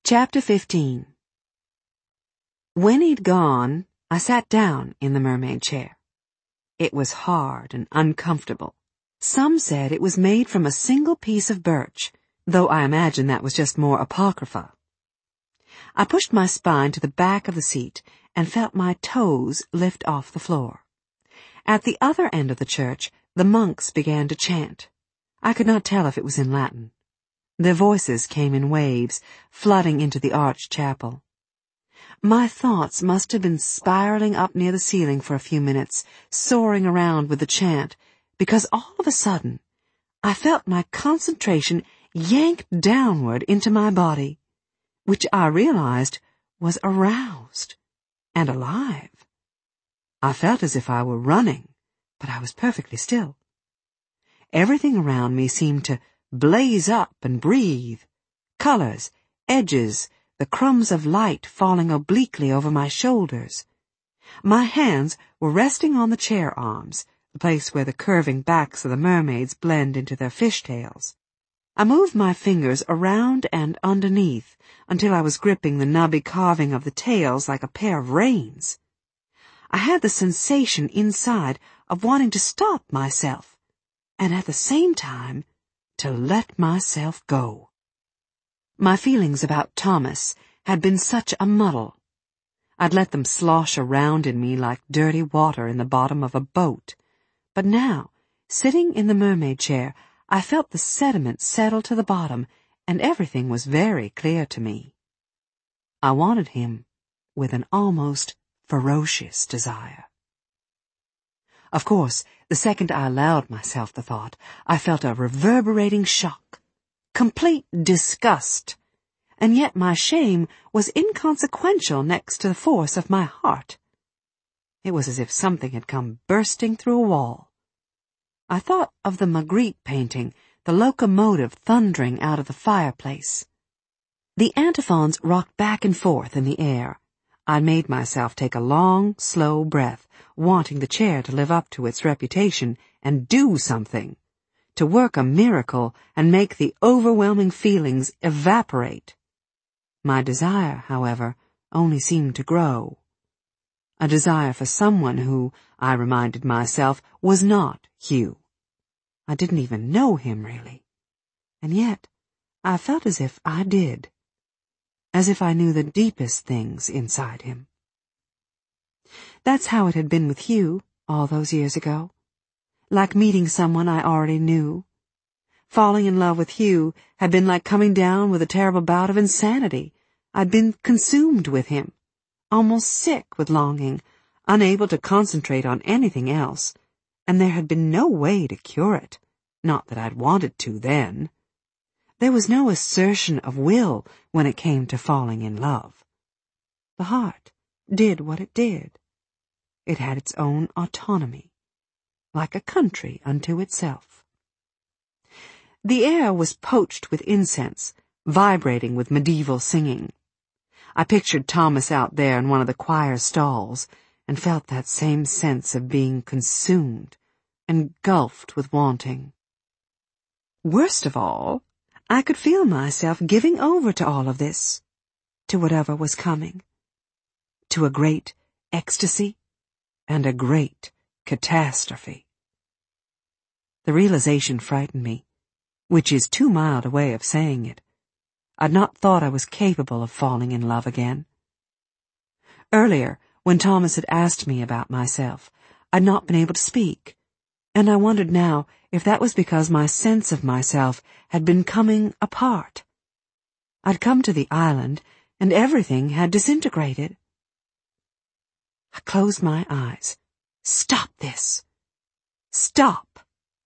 Chapter 15. When he'd gone, I sat down in the mermaid chair. It was hard and uncomfortable. Some said it was made from a single piece of birch, though I imagine that was just more apocrypha. I pushed my spine to the back of the seat and felt my toes lift off the floor. At the other end of the church, the monks began to chant. I could not tell if it was in Latin. Their voices came in waves, flooding into the arched chapel. My thoughts must have been spiraling up near the ceiling for a few minutes, soaring around with the chant, because all of a sudden, I felt my concentration yanked downward into my body, which I realized was aroused and alive. I felt as if I were running, but I was perfectly still. Everything around me seemed to blaze up and breathe. Colors, edges, the crumbs of light falling obliquely over my shoulders. My hands were resting on the chair arms, the place where the curving backs of the mermaids blend into their fishtails. I moved my fingers around and underneath until I was gripping the nubby carving of the tails like a pair of reins. I had the sensation inside of wanting to stop myself, and at the same time, to let myself go. My feelings about Thomas had been such a muddle. I'd let them slosh around in me like dirty water in the bottom of a boat. But now, sitting in the mermaid chair, I felt the sediment settle to the bottom, and everything was very clear to me. I wanted him with an almost ferocious desire. Of course, the second I allowed myself the thought, I felt a reverberating shock, complete disgust, and yet my shame was inconsequential next to the force of my heart. It was as if something had come bursting through a wall. I thought of the Magritte painting, the locomotive thundering out of the fireplace. The antiphons rocked back and forth in the air. I made myself take a long, slow breath, wanting the chair to live up to its reputation and do something, to work a miracle and make the overwhelming feelings evaporate. My desire, however, only seemed to grow. A desire for someone who, I reminded myself, was not Hugh. I didn't even know him, really. And yet, I felt as if I did. As if I knew the deepest things inside him. That's how it had been with Hugh all those years ago. Like meeting someone I already knew. Falling in love with Hugh had been like coming down with a terrible bout of insanity. I'd been consumed with him, almost sick with longing, unable to concentrate on anything else, and there had been no way to cure it, not that I'd wanted to then. There was no assertion of will when it came to falling in love. The heart did what it did. It had its own autonomy, like a country unto itself. The air was poached with incense, vibrating with medieval singing. I pictured Thomas out there in one of the choir stalls, and felt that same sense of being consumed, engulfed with wanting. Worst of all, I could feel myself giving over to all of this, to whatever was coming, to a great ecstasy and a great catastrophe. The realization frightened me, which is too mild a way of saying it. I'd not thought I was capable of falling in love again. Earlier, when Thomas had asked me about myself, I'd not been able to speak, and I wondered now if that was because my sense of myself had been coming apart. I'd come to the island, and everything had disintegrated. I closed my eyes. Stop this. Stop.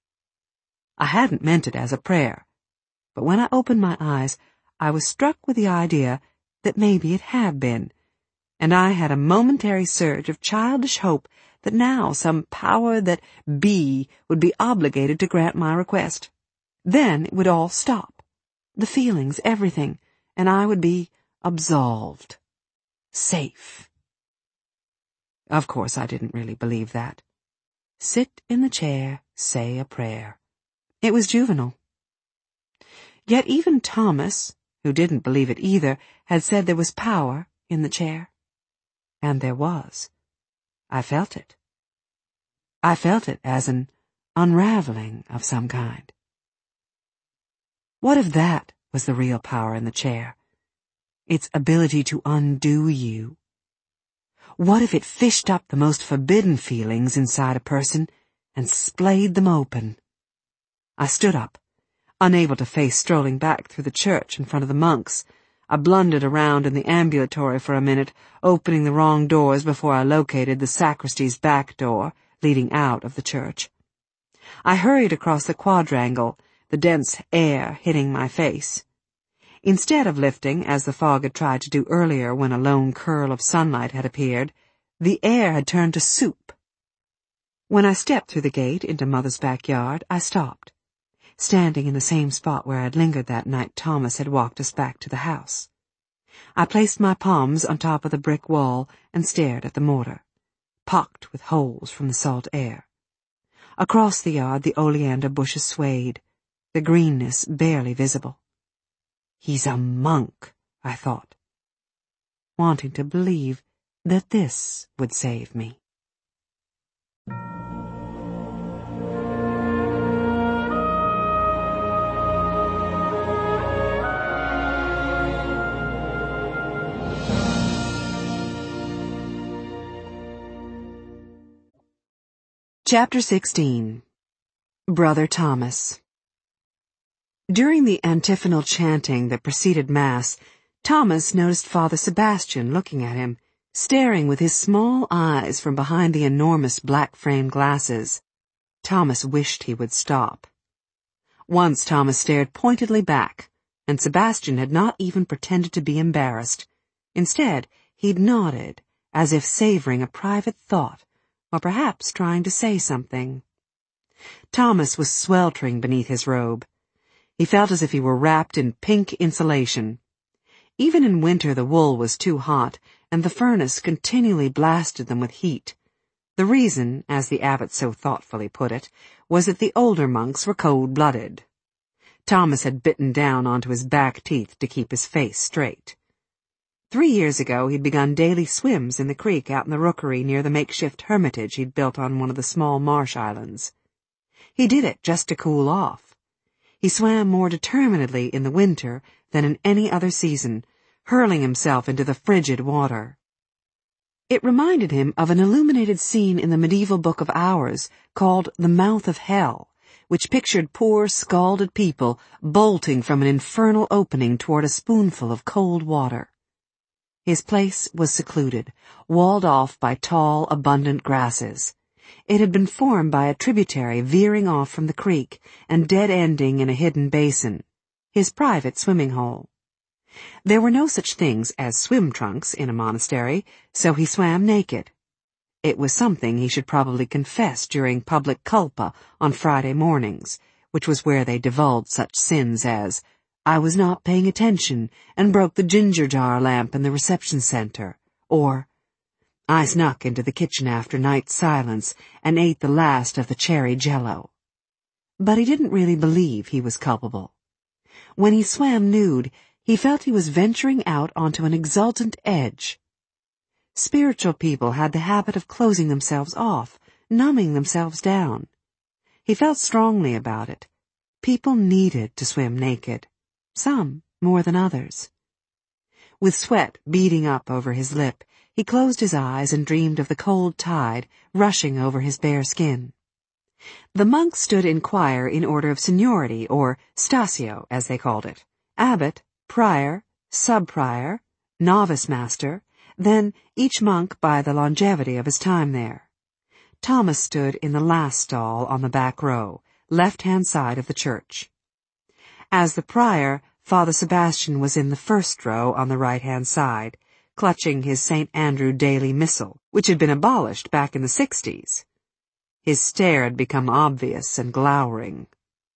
I hadn't meant it as a prayer, but when I opened my eyes, I was struck with the idea that maybe it had been, and I had a momentary surge of childish hope that now some power that be would be obligated to grant my request. Then it would all stop, the feelings, everything, and I would be absolved, safe. Of course, I didn't really believe that. Sit in the chair, say a prayer. It was juvenile. Yet even Thomas, who didn't believe it either, had said there was power in the chair. And there was. I felt it. I felt it as an unraveling of some kind. What if that was the real power in the chair? Its ability to undo you? What if it fished up the most forbidden feelings inside a person and splayed them open? I stood up, unable to face strolling back through the church in front of the monks. I blundered around in the ambulatory for a minute, opening the wrong doors before I located the sacristy's back door, leading out of the church. I hurried across the quadrangle, the dense air hitting my face. Instead of lifting, as the fog had tried to do earlier when a lone curl of sunlight had appeared, the air had turned to soup. When I stepped through the gate into Mother's backyard, I stopped, standing in the same spot where I had lingered that night Thomas had walked us back to the house. I placed my palms on top of the brick wall and stared at the mortar, pocked with holes from the salt air. Across the yard the oleander bushes swayed, the greenness barely visible. He's a monk, I thought, wanting to believe that this would save me. Chapter 16. Brother Thomas. During the antiphonal chanting that preceded Mass, Thomas noticed Father Sebastian looking at him, staring with his small eyes from behind the enormous black-framed glasses. Thomas wished he would stop. Once Thomas stared pointedly back, and Sebastian had not even pretended to be embarrassed. Instead, he'd nodded, as if savoring a private thought, or perhaps trying to say something. Thomas was sweltering beneath his robe. He felt as if he were wrapped in pink insulation. Even in winter the wool was too hot, and the furnace continually blasted them with heat. The reason, as the abbot so thoughtfully put it, was that the older monks were cold-blooded. Thomas had bitten down onto his back teeth to keep his face straight. 3 years ago he'd begun daily swims in the creek out in the rookery near the makeshift hermitage he'd built on one of the small marsh islands. He did it just to cool off. He swam more determinedly in the winter than in any other season, hurling himself into the frigid water. It reminded him of an illuminated scene in the medieval Book of Hours called The Mouth of Hell, which pictured poor, scalded people bolting from an infernal opening toward a spoonful of cold water. His place was secluded, walled off by tall, abundant grasses. It had been formed by a tributary veering off from the creek and dead-ending in a hidden basin, his private swimming hole. There were no such things as swim trunks in a monastery, so he swam naked. It was something he should probably confess during public culpa on Friday mornings, which was where they divulged such sins as, "I was not paying attention and broke the ginger jar lamp in the reception center," or, "I snuck into the kitchen after night's silence and ate the last of the cherry jello." But he didn't really believe he was culpable. When he swam nude, he felt he was venturing out onto an exultant edge. Spiritual people had the habit of closing themselves off, numbing themselves down. He felt strongly about it. People needed to swim naked. Some more than others. With sweat beading up over his lip, he closed his eyes and dreamed of the cold tide rushing over his bare skin. The monks stood in choir in order of seniority, or stasio, as they called it. Abbot, prior, sub-prior, novice master, then each monk by the longevity of his time there. Thomas stood in the last stall on the back row, left-hand side of the church. As the prior, Father Sebastian was in the first row on the right-hand side, clutching his St. Andrew Daily Missal, which had been abolished back in the 60s. His stare had become obvious and glowering.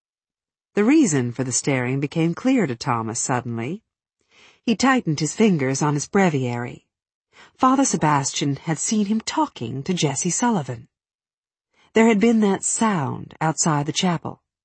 The reason for the staring became clear to Thomas suddenly. He tightened his fingers on his breviary. Father Sebastian had seen him talking to Jessie Sullivan. There had been that sound outside the chapel.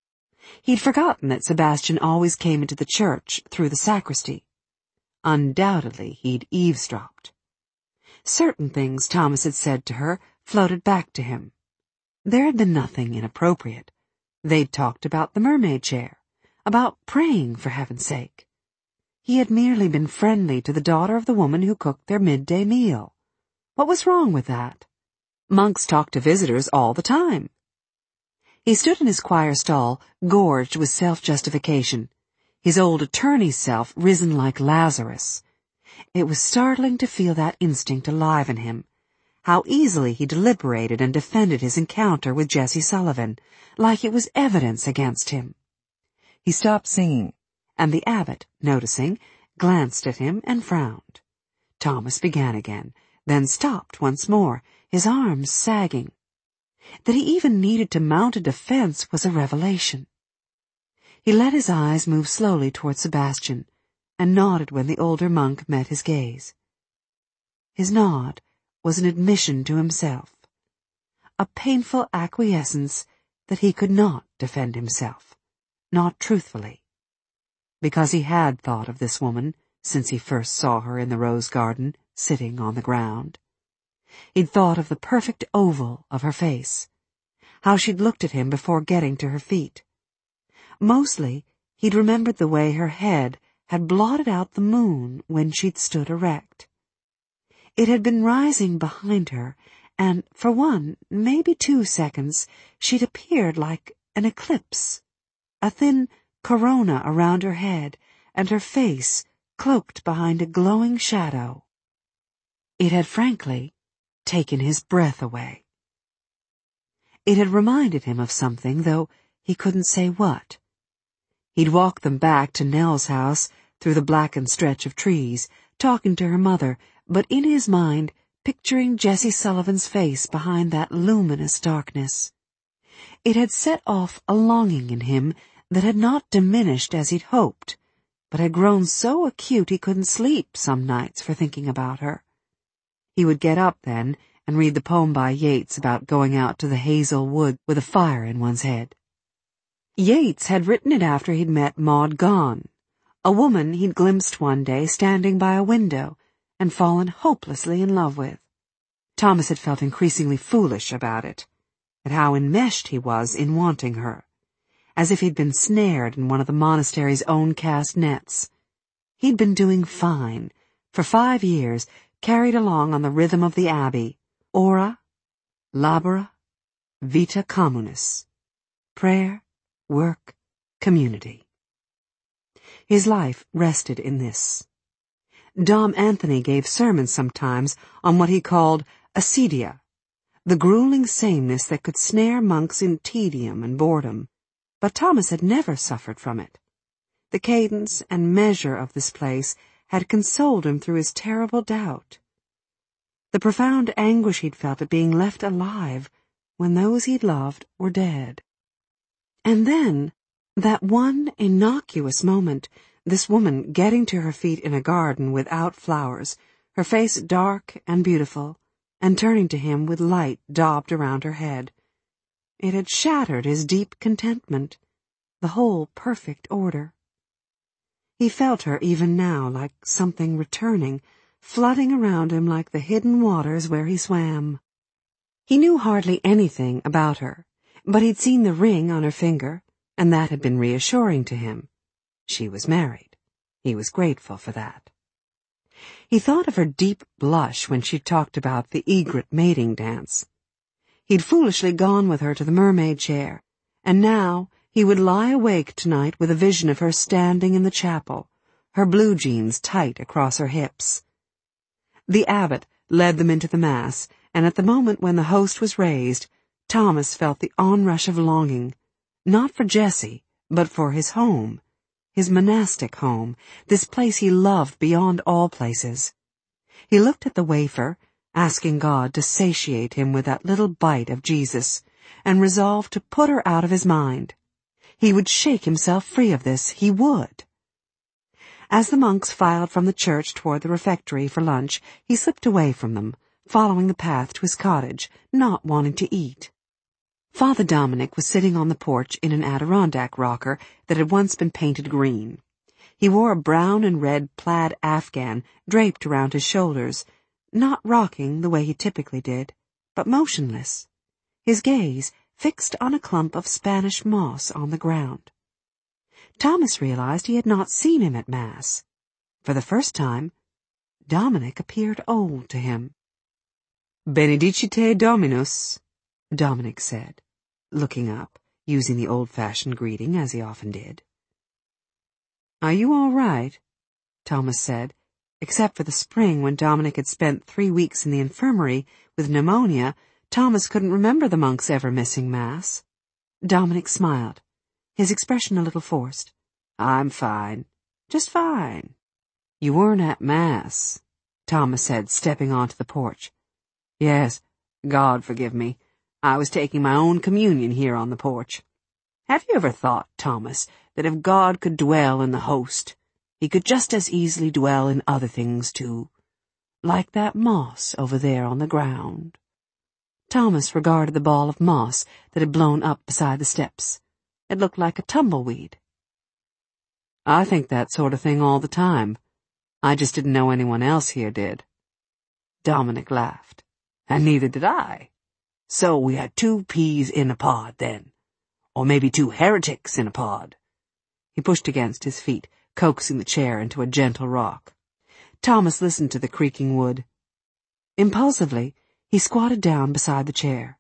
He'd forgotten that Sebastian always came into the church through the sacristy. Undoubtedly, he'd eavesdropped. Certain things Thomas had said to her floated back to him. There had been nothing inappropriate. They'd talked about the mermaid chair, about praying for heaven's sake. He had merely been friendly to the daughter of the woman who cooked their midday meal. What was wrong with that? Monks talked to visitors all the time. He stood in his choir stall, gorged with self-justification, his old attorney's self risen like Lazarus. It was startling to feel that instinct alive in him, how easily he deliberated and defended his encounter with Jessie Sullivan, like it was evidence against him. He stopped singing, and the abbot, noticing, glanced at him and frowned. Thomas began again, then stopped once more, his arms sagging. That he even needed to mount a defense was a revelation. He let his eyes move slowly toward Sebastian, and nodded when the older monk met his gaze. His nod was an admission to himself, a painful acquiescence that he could not defend himself, not truthfully, because he had thought of this woman since he first saw her in the rose garden, sitting on the ground. He'd thought of the perfect oval of her face, how she'd looked at him before getting to her feet. Mostly, he'd remembered the way her head had blotted out the moon when she'd stood erect. It had been rising behind her, and for 1, maybe 2 seconds, she'd appeared like an eclipse, a thin corona around her head, and her face cloaked behind a glowing shadow. It had, frankly, taken his breath away. It had reminded him of something, though he couldn't say what. He'd walked them back to Nell's house through the blackened stretch of trees, talking to her mother, but in his mind picturing Jessie Sullivan's face behind that luminous darkness. It had set off a longing in him that had not diminished as he'd hoped, but had grown so acute he couldn't sleep some nights for thinking about her. He would get up then and read the poem by Yeats about going out to the hazel wood with a fire in one's head. Yeats had written it after he'd met Maud Gonne, a woman he'd glimpsed one day standing by a window and fallen hopelessly in love with. Thomas had felt increasingly foolish about it, at how enmeshed he was in wanting her, as if he'd been snared in one of the monastery's own cast nets. He'd been doing fine, for 5 years, carried along on the rhythm of the abbey, ora, labora, vita communis, prayer, work, community. His life rested in this. Dom Anthony gave sermons sometimes on what he called acedia, the grueling sameness that could snare monks in tedium and boredom, but Thomas had never suffered from it. The cadence and measure of this place had consoled him through his terrible doubt. The profound anguish he'd felt at being left alive when those he'd loved were dead. And then, that one innocuous moment, this woman getting to her feet in a garden without flowers, her face dark and beautiful, and turning to him with light daubed around her head. It had shattered his deep contentment, the whole perfect order. He felt her even now like something returning, flooding around him like the hidden waters where he swam. He knew hardly anything about her, but he'd seen the ring on her finger, and that had been reassuring to him. She was married. He was grateful for that. He thought of her deep blush when she talked about the egret mating dance. He'd foolishly gone with her to the mermaid chair, and now he would lie awake tonight with a vision of her standing in the chapel, her blue jeans tight across her hips. The abbot led them into the mass, and at the moment when the host was raised, Thomas felt the onrush of longing, not for Jessie, but for his home, his monastic home, this place he loved beyond all places. He looked at the wafer, asking God to satiate him with that little bite of Jesus, and resolved to put her out of his mind. He would shake himself free of this, he would. As the monks filed from the church toward the refectory for lunch, he slipped away from them, following the path to his cottage, not wanting to eat. Father Dominic was sitting on the porch in an Adirondack rocker that had once been painted green. He wore a brown and red plaid afghan draped around his shoulders, not rocking the way he typically did, but motionless, his gaze fixed on a clump of Spanish moss on the ground. Thomas realized he had not seen him at Mass. For the first time, Dominic appeared old to him. "Benedicite Dominus," Dominic said, looking up, using the old-fashioned greeting as he often did. "Are you all right?" Thomas said, except for the spring when Dominic had spent 3 weeks in the infirmary with pneumonia. Thomas couldn't remember the monks ever missing Mass. Dominic smiled, his expression a little forced. "I'm fine. Just fine." "You weren't at Mass," Thomas said, stepping onto the porch. "Yes, God forgive me. I was taking my own communion here on the porch. Have you ever thought, Thomas, that if God could dwell in the host, he could just as easily dwell in other things too? Like that moss over there on the ground." Thomas regarded the ball of moss that had blown up beside the steps. It looked like a tumbleweed. "I think that sort of thing all the time. I just didn't know anyone else here did." Dominic laughed. "And neither did I. So we had 2 peas in a pod, then. Or maybe 2 heretics in a pod." He pushed against his feet, coaxing the chair into a gentle rock. Thomas listened to the creaking wood. Impulsively, he squatted down beside the chair.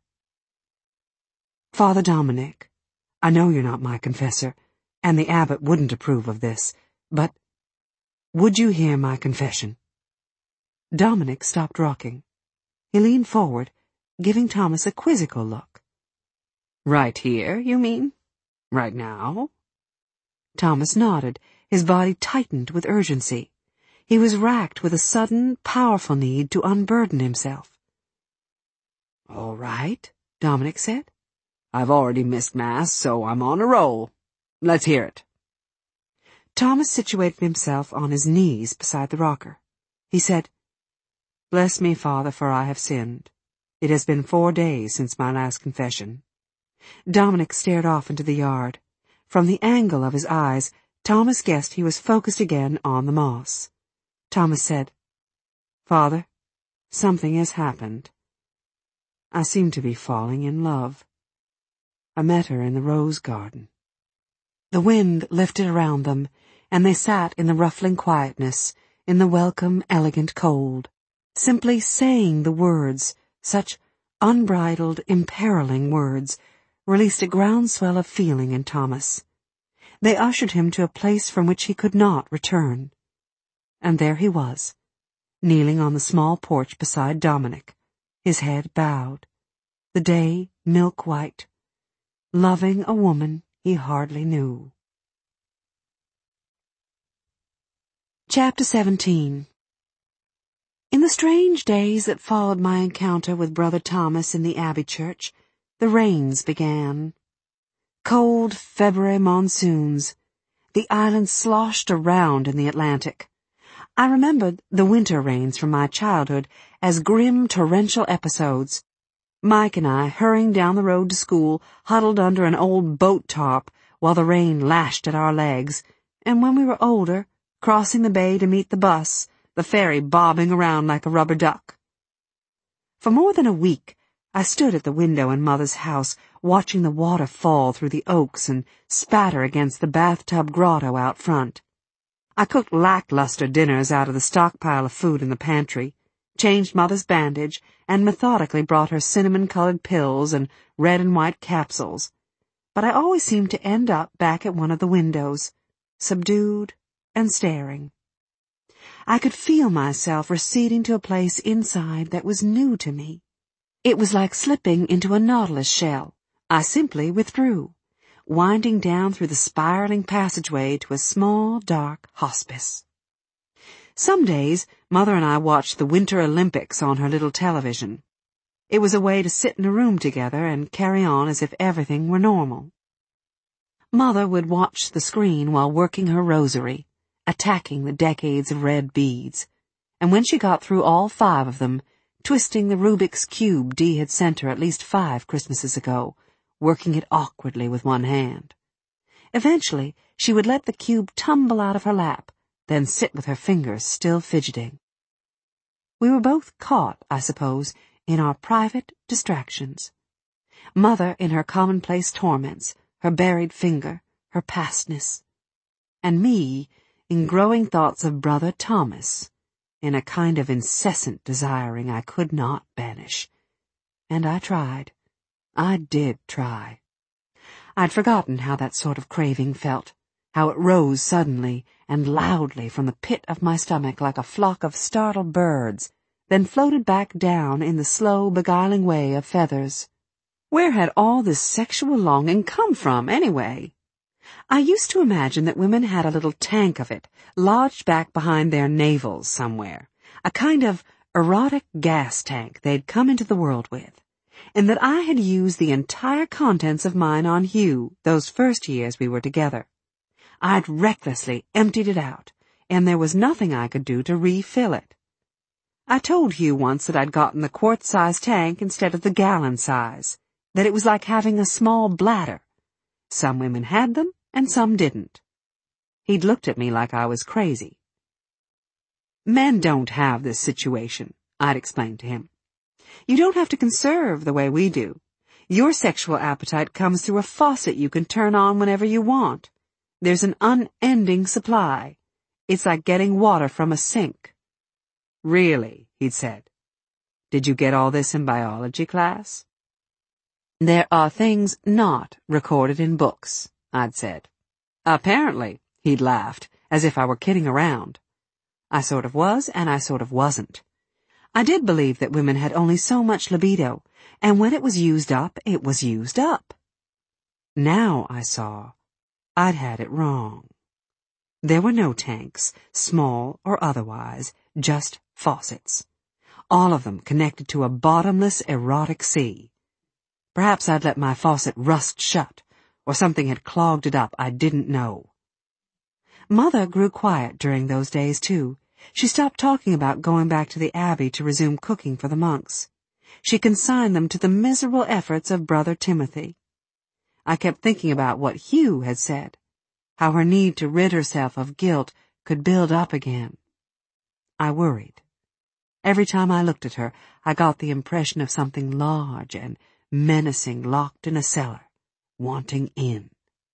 "Father Dominic, I know you're not my confessor, and the abbot wouldn't approve of this, but would you hear my confession?" Dominic stopped rocking. He leaned forward, giving Thomas a quizzical look. "Right here, you mean? Right now?" Thomas nodded, his body tightened with urgency. He was racked with a sudden, powerful need to unburden himself. "All right," Dominic said. "I've already missed Mass, so I'm on a roll. Let's hear it." Thomas situated himself on his knees beside the rocker. He said, "Bless me, Father, for I have sinned. It has been 4 days since my last confession." Dominic stared off into the yard. From the angle of his eyes, Thomas guessed he was focused again on the moss. Thomas said, "Father, something has happened. I seem to be falling in love. I met her in the rose garden." The wind lifted around them, and they sat in the ruffling quietness, in the welcome, elegant cold, simply saying the words, such unbridled, imperiling words, released a groundswell of feeling in Thomas. They ushered him to a place from which he could not return. And there he was, kneeling on the small porch beside Dominic, his head bowed, the day milk-white, loving a woman he hardly knew. Chapter 17. In the strange days that followed my encounter with Brother Thomas in the Abbey Church, the rains began. Cold February monsoons. The island sloshed around in the Atlantic. I remembered the winter rains from my childhood as grim torrential episodes. Mike and I, hurrying down the road to school, huddled under an old boat tarp while the rain lashed at our legs, and when we were older, crossing the bay to meet the bus, the ferry bobbing around like a rubber duck. For more than a week, I stood at the window in Mother's house, watching the water fall through the oaks and spatter against the bathtub grotto out front. I cooked lackluster dinners out of the stockpile of food in the pantry, changed Mother's bandage, and methodically brought her cinnamon-colored pills and red and white capsules. But I always seemed to end up back at one of the windows, subdued and staring. I could feel myself receding to a place inside that was new to me. It was like slipping into a nautilus shell. I simply withdrew, winding down through the spiraling passageway to a small, dark hospice. Some days, Mother and I watched the Winter Olympics on her little television. It was a way to sit in a room together and carry on as if everything were normal. Mother would watch the screen while working her rosary, attacking the decades of red beads, and when she got through all 5 of them, twisting the Rubik's Cube Dee had sent her at least 5 Christmases ago, working it awkwardly with one hand. Eventually, she would let the cube tumble out of her lap, then sit with her fingers still fidgeting. We were both caught, I suppose, in our private distractions. Mother in her commonplace torments, her buried finger, her pastness. And me in growing thoughts of Brother Thomas, in a kind of incessant desiring I could not banish. And I tried. I did try. I'd forgotten how that sort of craving felt, how it rose suddenly and loudly from the pit of my stomach like a flock of startled birds, then floated back down in the slow, beguiling way of feathers. Where had all this sexual longing come from, anyway? I used to imagine that women had a little tank of it, lodged back behind their navels somewhere, a kind of erotic gas tank they'd come into the world with, and that I had used the entire contents of mine on Hugh those first years we were together. I'd recklessly emptied it out, and there was nothing I could do to refill it. I told Hugh once that I'd gotten the quart-size tank instead of the gallon size, that it was like having a small bladder. Some women had them, and some didn't. He'd looked at me like I was crazy. Men don't have this situation, I'd explained to him. You don't have to conserve the way we do. Your sexual appetite comes through a faucet you can turn on whenever you want. There's an unending supply. It's like getting water from a sink. Really, he'd said. Did you get all this in biology class? There are things not recorded in books, I'd said. Apparently, he'd laughed, as if I were kidding around. I sort of was, and I sort of wasn't. I did believe that women had only so much libido, and when it was used up, it was used up. Now I saw I'd had it wrong. There were no tanks, small or otherwise, just faucets. All of them connected to a bottomless erotic sea. Perhaps I'd let my faucet rust shut, or something had clogged it up I didn't know. Mother grew quiet during those days, too. She stopped talking about going back to the Abbey to resume cooking for the monks. She consigned them to the miserable efforts of Brother Timothy. I kept thinking about what Hugh had said, how her need to rid herself of guilt could build up again. I worried. Every time I looked at her, I got the impression of something large and menacing locked in a cellar, wanting in.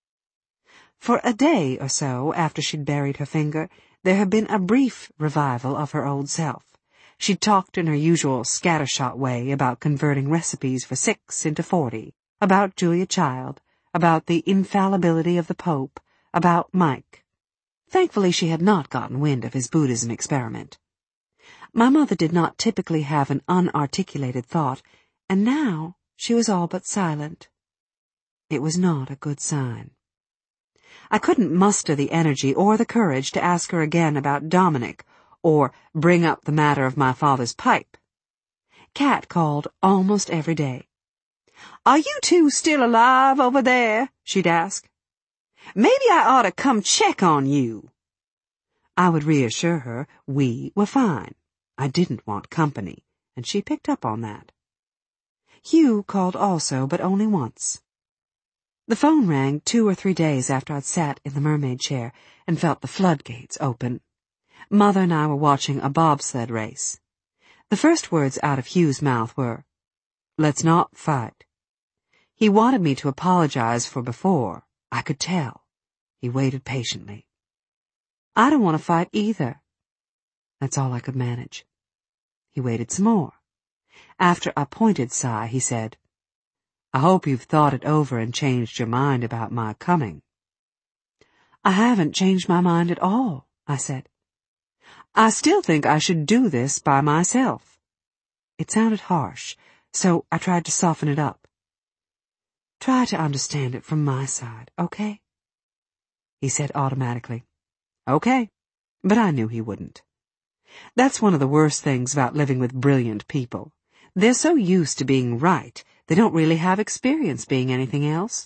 For a day or so after she'd buried her finger, there had been a brief revival of her old self. She'd talked in her usual scattershot way about converting recipes for 6 into 40, about Julia Child, about the infallibility of the Pope, about Mike. Thankfully she had not gotten wind of his Buddhism experiment. My mother did not typically have an unarticulated thought, and now she was all but silent. It was not a good sign. I couldn't muster the energy or the courage to ask her again about Dominic, or bring up the matter of my father's pipe. Kat called almost every day. "Are you two still alive over there?" she'd ask. "Maybe I ought to come check on you." I would reassure her we were fine. I didn't want company, and she picked up on that. Hugh called also, but only once. The phone rang 2 or 3 days after I'd sat in the mermaid chair and felt the floodgates open. Mother and I were watching a bobsled race. The first words out of Hugh's mouth were, "Let's not fight." He wanted me to apologize for before. I could tell. He waited patiently. "I don't want to fight either." That's all I could manage. He waited some more. After a pointed sigh, he said, "I hope you've thought it over and changed your mind about my coming." "I haven't changed my mind at all," I said. "I still think I should do this by myself." It sounded harsh, so I tried to soften it up. "Try to understand it from my side, okay?" He said automatically, "Okay," but I knew he wouldn't. That's one of the worst things about living with brilliant people. They're so used to being right, they don't really have experience being anything else.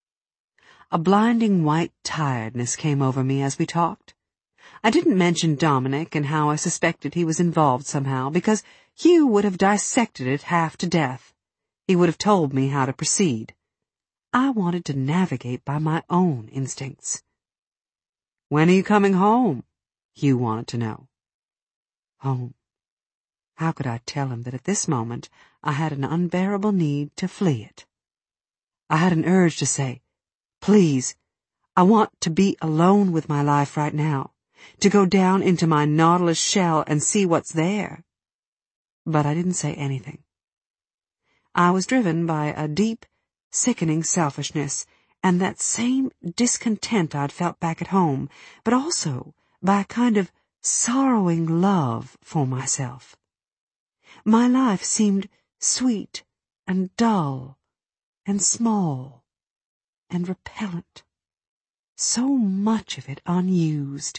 A blinding white tiredness came over me as we talked. I didn't mention Dominic and how I suspected he was involved somehow, because Hugh would have dissected it half to death. He would have told me how to proceed. I wanted to navigate by my own instincts. "When are you coming home?" Hugh wanted to know. Home. How could I tell him that at this moment I had an unbearable need to flee it? I had an urge to say, "Please, I want to be alone with my life right now, to go down into my nautilus shell and see what's there." But I didn't say anything. I was driven by a deep, sickening selfishness and that same discontent I'd felt back at home, but also by a kind of sorrowing love for myself. My life seemed sweet and dull and small and repellent. So much of it unused.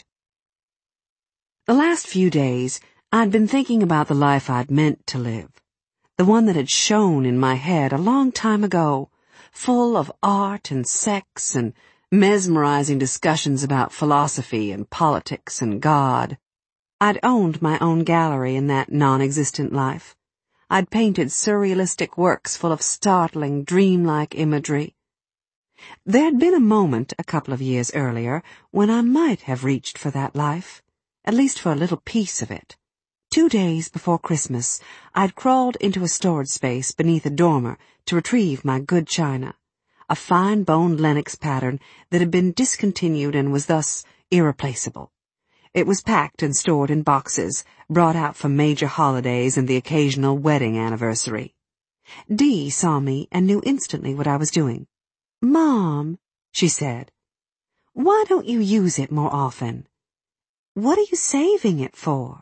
The last few days, I'd been thinking about the life I'd meant to live, the one that had shone in my head a long time ago, full of art and sex and mesmerizing discussions about philosophy and politics and God. I'd owned my own gallery in that non-existent life. I'd painted surrealistic works full of startling, dreamlike imagery. There'd been a moment a couple of years earlier when I might have reached for that life, at least for a little piece of it. 2 days before Christmas, I'd crawled into a storage space beneath a dormer to retrieve my good china, a fine-boned Lenox pattern that had been discontinued and was thus irreplaceable. It was packed and stored in boxes, brought out for major holidays and the occasional wedding anniversary. Dee saw me and knew instantly what I was doing. "Mom," she said, "why don't you use it more often? What are you saving it for?"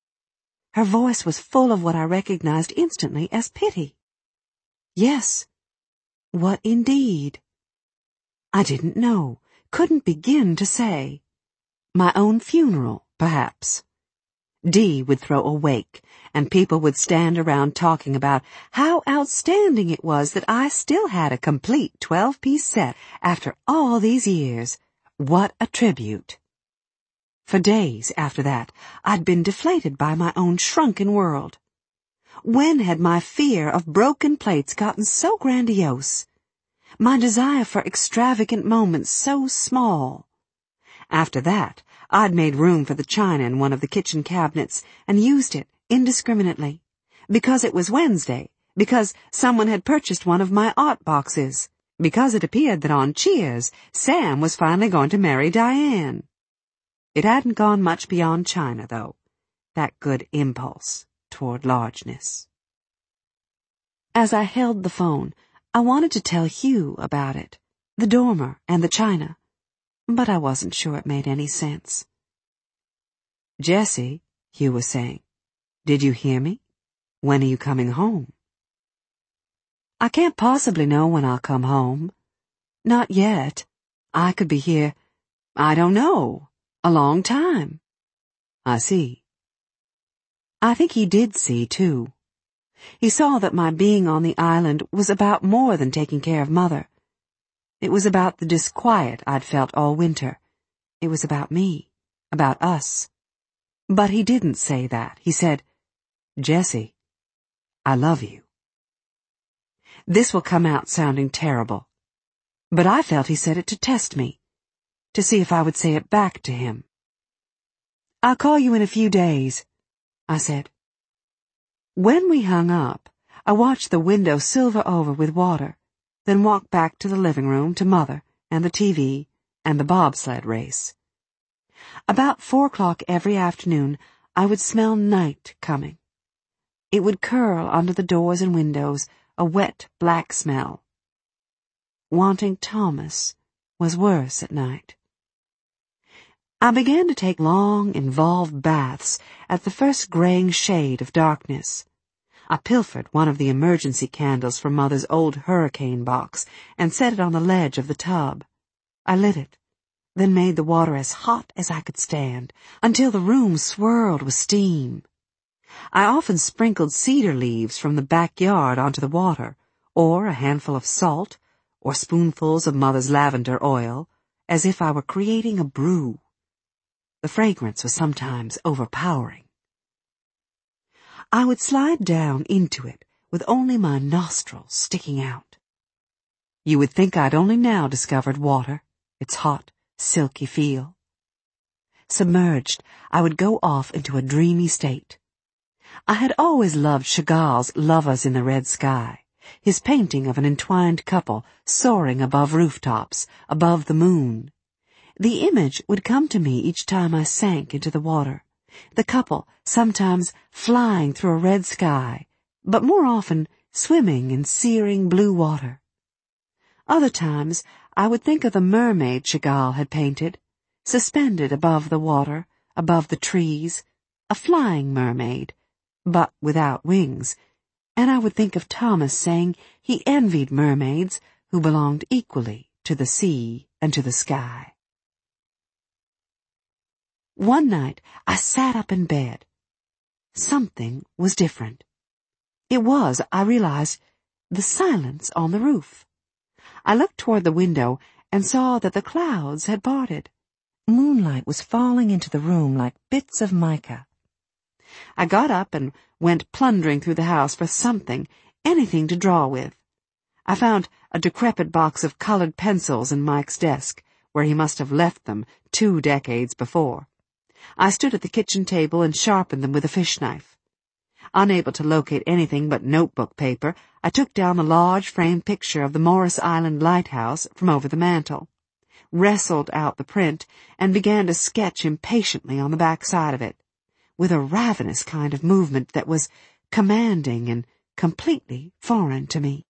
Her voice was full of what I recognized instantly as pity. Yes. What indeed? I didn't know, couldn't begin to say. My own funeral, perhaps. Dee would throw a wake, and people would stand around talking about how outstanding it was that I still had a complete 12-piece set after all these years. What a tribute. For days after that, I'd been deflated by my own shrunken world. When had my fear of broken plates gotten so grandiose? My desire for extravagant moments so small? After that, I'd made room for the china in one of the kitchen cabinets and used it indiscriminately. Because it was Wednesday, because someone had purchased one of my art boxes, because it appeared that on Cheers, Sam was finally going to marry Diane. It hadn't gone much beyond china, though, that good impulse toward largeness. As I held the phone, I wanted to tell Hugh about it, the dormer and the china, but I wasn't sure it made any sense. "Jessie," Hugh was saying, "did you hear me? When are you coming home?" "I can't possibly know when I'll come home. Not yet. I could be here, I don't know, a long time." "I see." I think he did see, too. He saw that my being on the island was about more than taking care of Mother. It was about the disquiet I'd felt all winter. It was about me, about us. But he didn't say that. He said, "Jessie, I love you." This will come out sounding terrible, but I felt he said it to test me, to see if I would say it back to him. "I'll call you in a few days," I said. When we hung up, I watched the window silver over with water, then walked back to the living room to Mother and the TV and the bobsled race. About 4 o'clock every afternoon, I would smell night coming. It would curl under the doors and windows, a wet, black smell. Wanting Thomas was worse at night. I began to take long, involved baths at the first graying shade of darkness. I pilfered one of the emergency candles from Mother's old hurricane box and set it on the ledge of the tub. I lit it, then made the water as hot as I could stand, until the room swirled with steam. I often sprinkled cedar leaves from the backyard onto the water, or a handful of salt, or spoonfuls of Mother's lavender oil, as if I were creating a brew. The fragrance was sometimes overpowering. I would slide down into it with only my nostrils sticking out. You would think I'd only now discovered water, its hot, silky feel. Submerged, I would go off into a dreamy state. I had always loved Chagall's Lovers in the Red Sky, his painting of an entwined couple soaring above rooftops, above the moon. The image would come to me each time I sank into the water, the couple sometimes flying through a red sky, but more often swimming in searing blue water. Other times I would think of the mermaid Chagall had painted, suspended above the water, above the trees, a flying mermaid, but without wings, and I would think of Thomas saying he envied mermaids who belonged equally to the sea and to the sky. One night I sat up in bed. Something was different. It was, I realized, the silence on the roof. I looked toward the window and saw that the clouds had parted. Moonlight was falling into the room like bits of mica. I got up and went plundering through the house for something, anything to draw with. I found a decrepit box of colored pencils in Mike's desk, where he must have left them 2 decades before. I stood at the kitchen table and sharpened them with a fish knife. Unable to locate anything but notebook paper, I took down the large framed picture of the Morris Island lighthouse from over the mantel, wrestled out the print, and began to sketch impatiently on the back side of it, with a ravenous kind of movement that was commanding and completely foreign to me.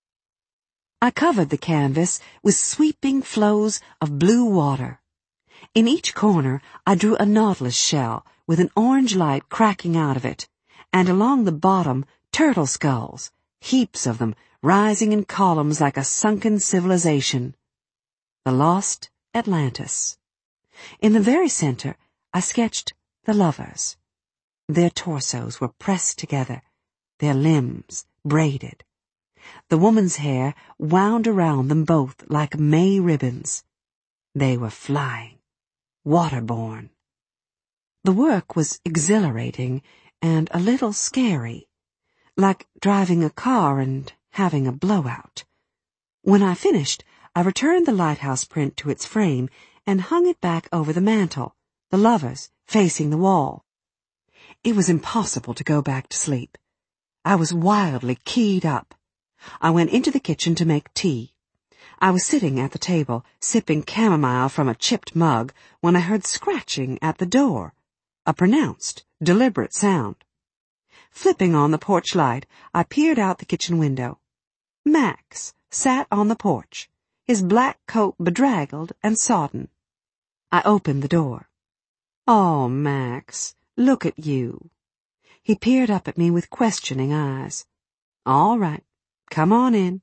I covered the canvas with sweeping flows of blue water. In each corner I drew a nautilus shell with an orange light cracking out of it, and along the bottom turtle skulls, heaps of them rising in columns like a sunken civilization. The lost Atlantis. In the very center I sketched the lovers. Their torsos were pressed together, their limbs braided. The woman's hair wound around them both like May ribbons. They were flying, waterborne. The work was exhilarating and a little scary, like driving a car and having a blowout. When I finished, I returned the lighthouse print to its frame and hung it back over the mantel, the lovers facing the wall. It was impossible to go back to sleep. I was wildly keyed up. I went into the kitchen to make tea. I was sitting at the table, sipping chamomile from a chipped mug, when I heard scratching at the door, a pronounced, deliberate sound. Flipping on the porch light, I peered out the kitchen window. Max sat on the porch, his black coat bedraggled and sodden. I opened the door. "Oh, Max, look at you." He peered up at me with questioning eyes. "All right, come on in."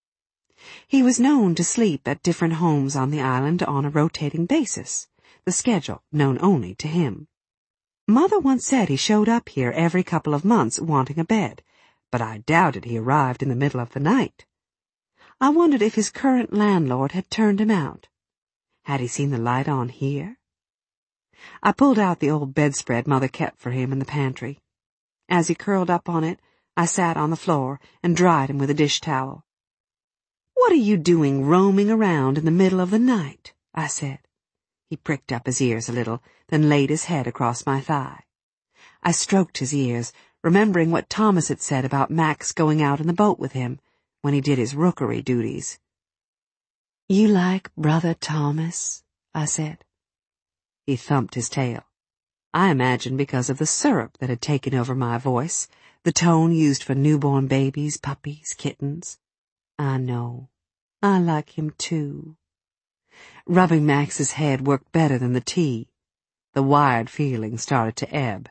He was known to sleep at different homes on the island on a rotating basis, the schedule known only to him. Mother once said he showed up here every couple of months wanting a bed, but I doubted he arrived in the middle of the night. I wondered if his current landlord had turned him out. Had he seen the light on here? I pulled out the old bedspread Mother kept for him in the pantry. As he curled up on it, I sat on the floor and dried him with a dish towel. "What are you doing roaming around in the middle of the night?" I said. He pricked up his ears a little, then laid his head across my thigh. I stroked his ears, remembering what Thomas had said about Max going out in the boat with him when he did his rookery duties. "You like Brother Thomas?" I said. He thumped his tail. I imagine because of the syrup that had taken over my voice, the tone used for newborn babies, puppies, kittens. "I know. I like him too." Rubbing Max's head worked better than the tea. The wired feeling started to ebb.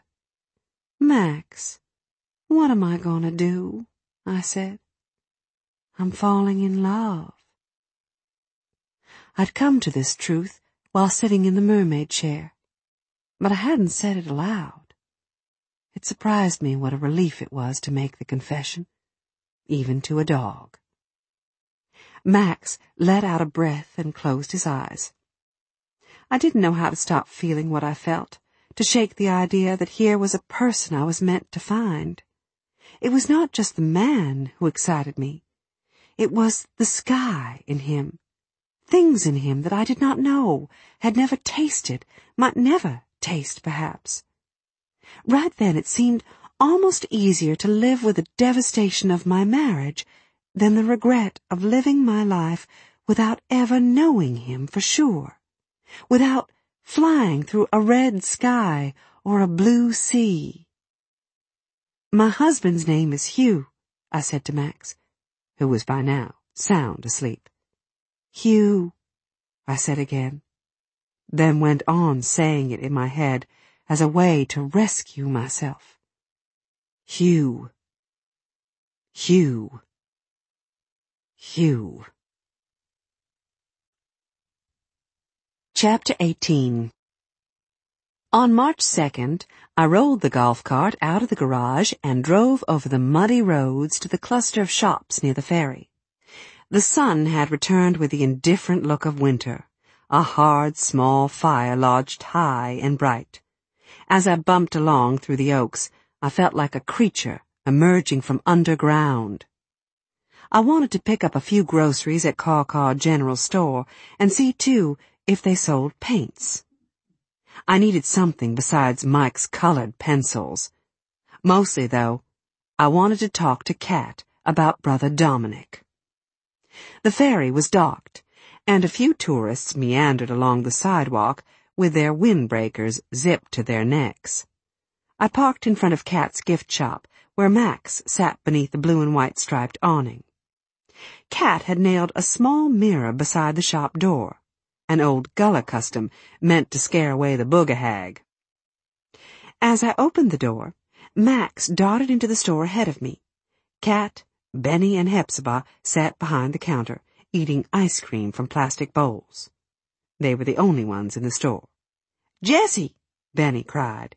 "Max, what am I going to do?" I said. "I'm falling in love." I'd come to this truth while sitting in the mermaid chair, but I hadn't said it aloud. It surprised me what a relief it was to make the confession, even to a dog. Max let out a breath and closed his eyes. I didn't know how to stop feeling what I felt, to shake the idea that here was a person I was meant to find. It was not just the man who excited me. It was the sky in him. Things in him that I did not know, had never tasted, might never taste perhaps. Right then it seemed almost easier to live with the devastation of my marriage than the regret of living my life without ever knowing him for sure, without flying through a red sky or a blue sea. "My husband's name is Hugh," I said to Max, who was by now sound asleep. "Hugh," I said again, then went on saying it in my head as a way to rescue myself. Hugh. Hugh. Hugh. Chapter 18. On March 2nd, I rolled the golf cart out of the garage and drove over the muddy roads to the cluster of shops near the ferry. The sun had returned with the indifferent look of winter. A hard, small fire lodged high and bright. As I bumped along through the oaks, I felt like a creature emerging from underground. I wanted to pick up a few groceries at Caw General Store and see, too, if they sold paints. I needed something besides Mike's colored pencils. Mostly, though, I wanted to talk to Kat about Brother Dominic. The ferry was docked, and a few tourists meandered along the sidewalk with their windbreakers zipped to their necks. I parked in front of Kat's gift shop, where Max sat beneath the blue and white striped awning. Kat had nailed a small mirror beside the shop door, an old Gullah custom meant to scare away the booger hag. As I opened the door, Max darted into the store ahead of me. Kat, Benny, and Hepzibah sat behind the counter, eating ice cream from plastic bowls. They were the only ones in the store. "Jessie!" Benny cried.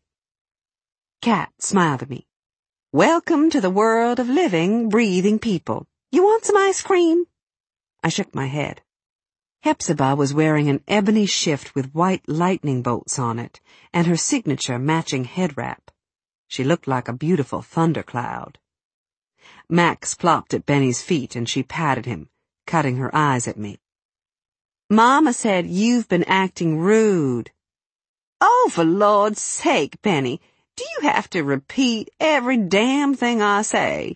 Kat smiled at me. "Welcome to the world of living, breathing people. You want some ice cream?" I shook my head. Hepzibah was wearing an ebony shift with white lightning bolts on it, and her signature matching head wrap. She looked like a beautiful thundercloud. Max plopped at Benny's feet and she patted him, cutting her eyes at me. "Mama said you've been acting rude." "Oh, for Lord's sake, Benny, do you have to repeat every damn thing I say?"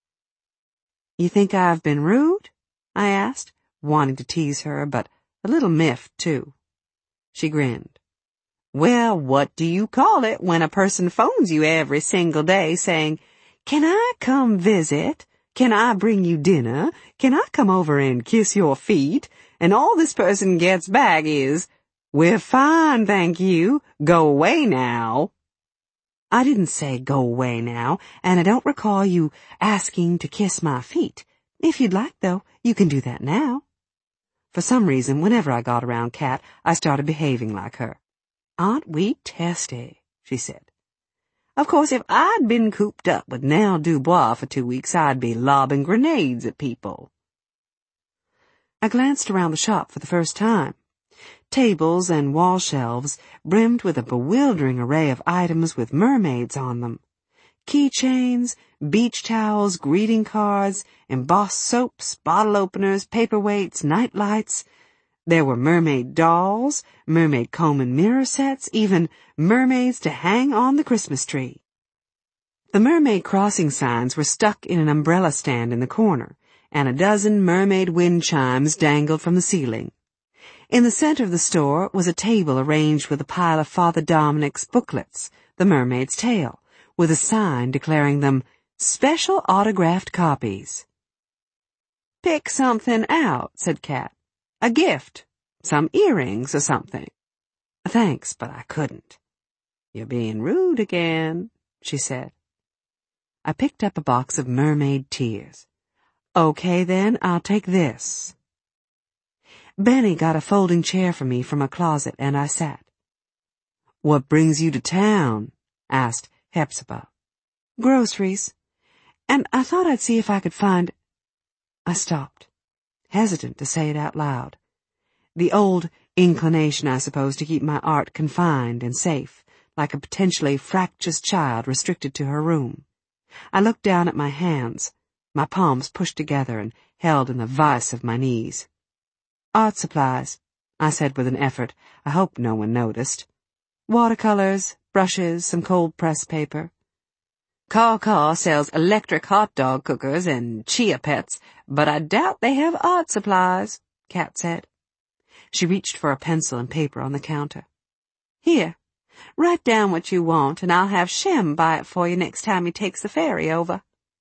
"You think I've been rude?" I asked, wanting to tease her, but a little miffed, too. She grinned. "Well, what do you call it when a person phones you every single day saying, 'Can I come visit? Can I bring you dinner? Can I come over and kiss your feet?' And all this person gets back is, 'We're fine, thank you. Go away now.'" I didn't say go away now, and I don't recall you asking to kiss my feet. If you'd like, though, you can do that now. For some reason, whenever I got around Kat, I started behaving like her. "Aren't we testy?" she said. "Of course, if I'd been cooped up with Nell Dubois for 2 weeks, I'd be lobbing grenades at people." I glanced around the shop for the first time. Tables and wall shelves brimmed with a bewildering array of items with mermaids on them. Keychains, beach towels, greeting cards, embossed soaps, bottle openers, paperweights, night lights. There were mermaid dolls, mermaid comb and mirror sets, even mermaids to hang on the Christmas tree. The mermaid crossing signs were stuck in an umbrella stand in the corner, and a dozen mermaid wind chimes dangled from the ceiling. In the center of the store was a table arranged with a pile of Father Dominic's booklets, The Mermaid's Tale, with a sign declaring them special autographed copies. "Pick something out," said Kat. "A gift, some earrings or something." "Thanks, but I couldn't." "You're being rude again," she said. I picked up a box of mermaid tears. "Okay then, I'll take this." Benny got a folding chair for me from a closet, and I sat. "What brings you to town?" asked Hepzibah. "Groceries. And I thought I'd see if I could find—" I stopped, hesitant to say it out loud. The old inclination, I suppose, to keep my art confined and safe, like a potentially fractious child restricted to her room. I looked down at my hands. my palms pushed together and held in the vise of my knees. "Art supplies," I said with an effort. I hope no one noticed. "Watercolors, brushes, some cold-pressed paper." "Caw sells electric hot dog cookers and chia pets, but I doubt they have art supplies," Kat said. She reached for a pencil and paper on the counter. "Here, write down what you want, and I'll have Shem buy it for you next time he takes the ferry over."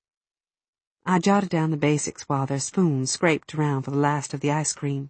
I jotted down the basics while their spoons scraped around for the last of the ice cream.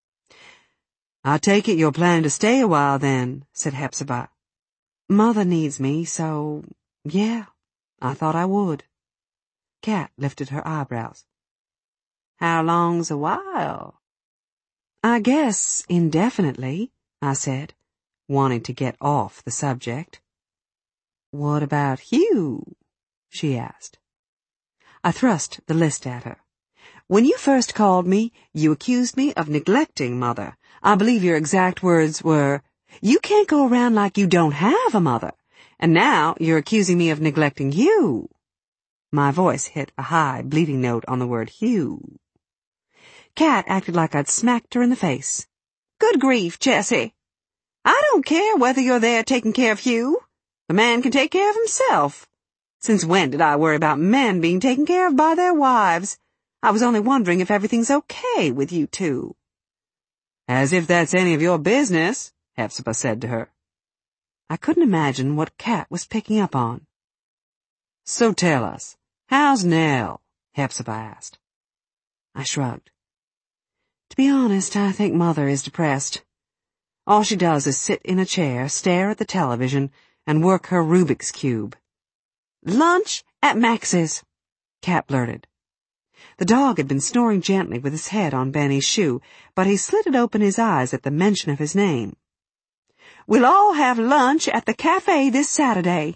"I take it you're planning to stay a while then," said Hepzibah. "Mother needs me, so, yeah, I thought I would." Kat lifted her eyebrows. "How long's a while?" "I guess indefinitely," I said, wanting to get off the subject. "What about Hugh?" she asked. I thrust the list at her. "When you first called me, you accused me of neglecting Mother. I believe your exact words were, 'You can't go around like you don't have a mother.' And now you're accusing me of neglecting Hugh." My voice hit a high, bleating note on the word Hugh. Kat acted like I'd smacked her in the face. "Good grief, Jessie. I don't care whether you're there taking care of Hugh. The man can take care of himself. Since when did I worry about men being taken care of by their wives? I was only wondering if everything's okay with you two." "As if that's any of your business," Hepzibah said to her. I couldn't imagine what Kat was picking up on. "So tell us, how's Nell?" Hepzibah asked. I shrugged. "To be honest, I think Mother is depressed. All she does is sit in a chair, stare at the television, and work her Rubik's Cube." "Lunch at Max's," Kat blurted. The dog had been snoring gently with his head on Benny's shoe, but he slitted open his eyes at the mention of his name. "We'll all have lunch at the cafe this Saturday."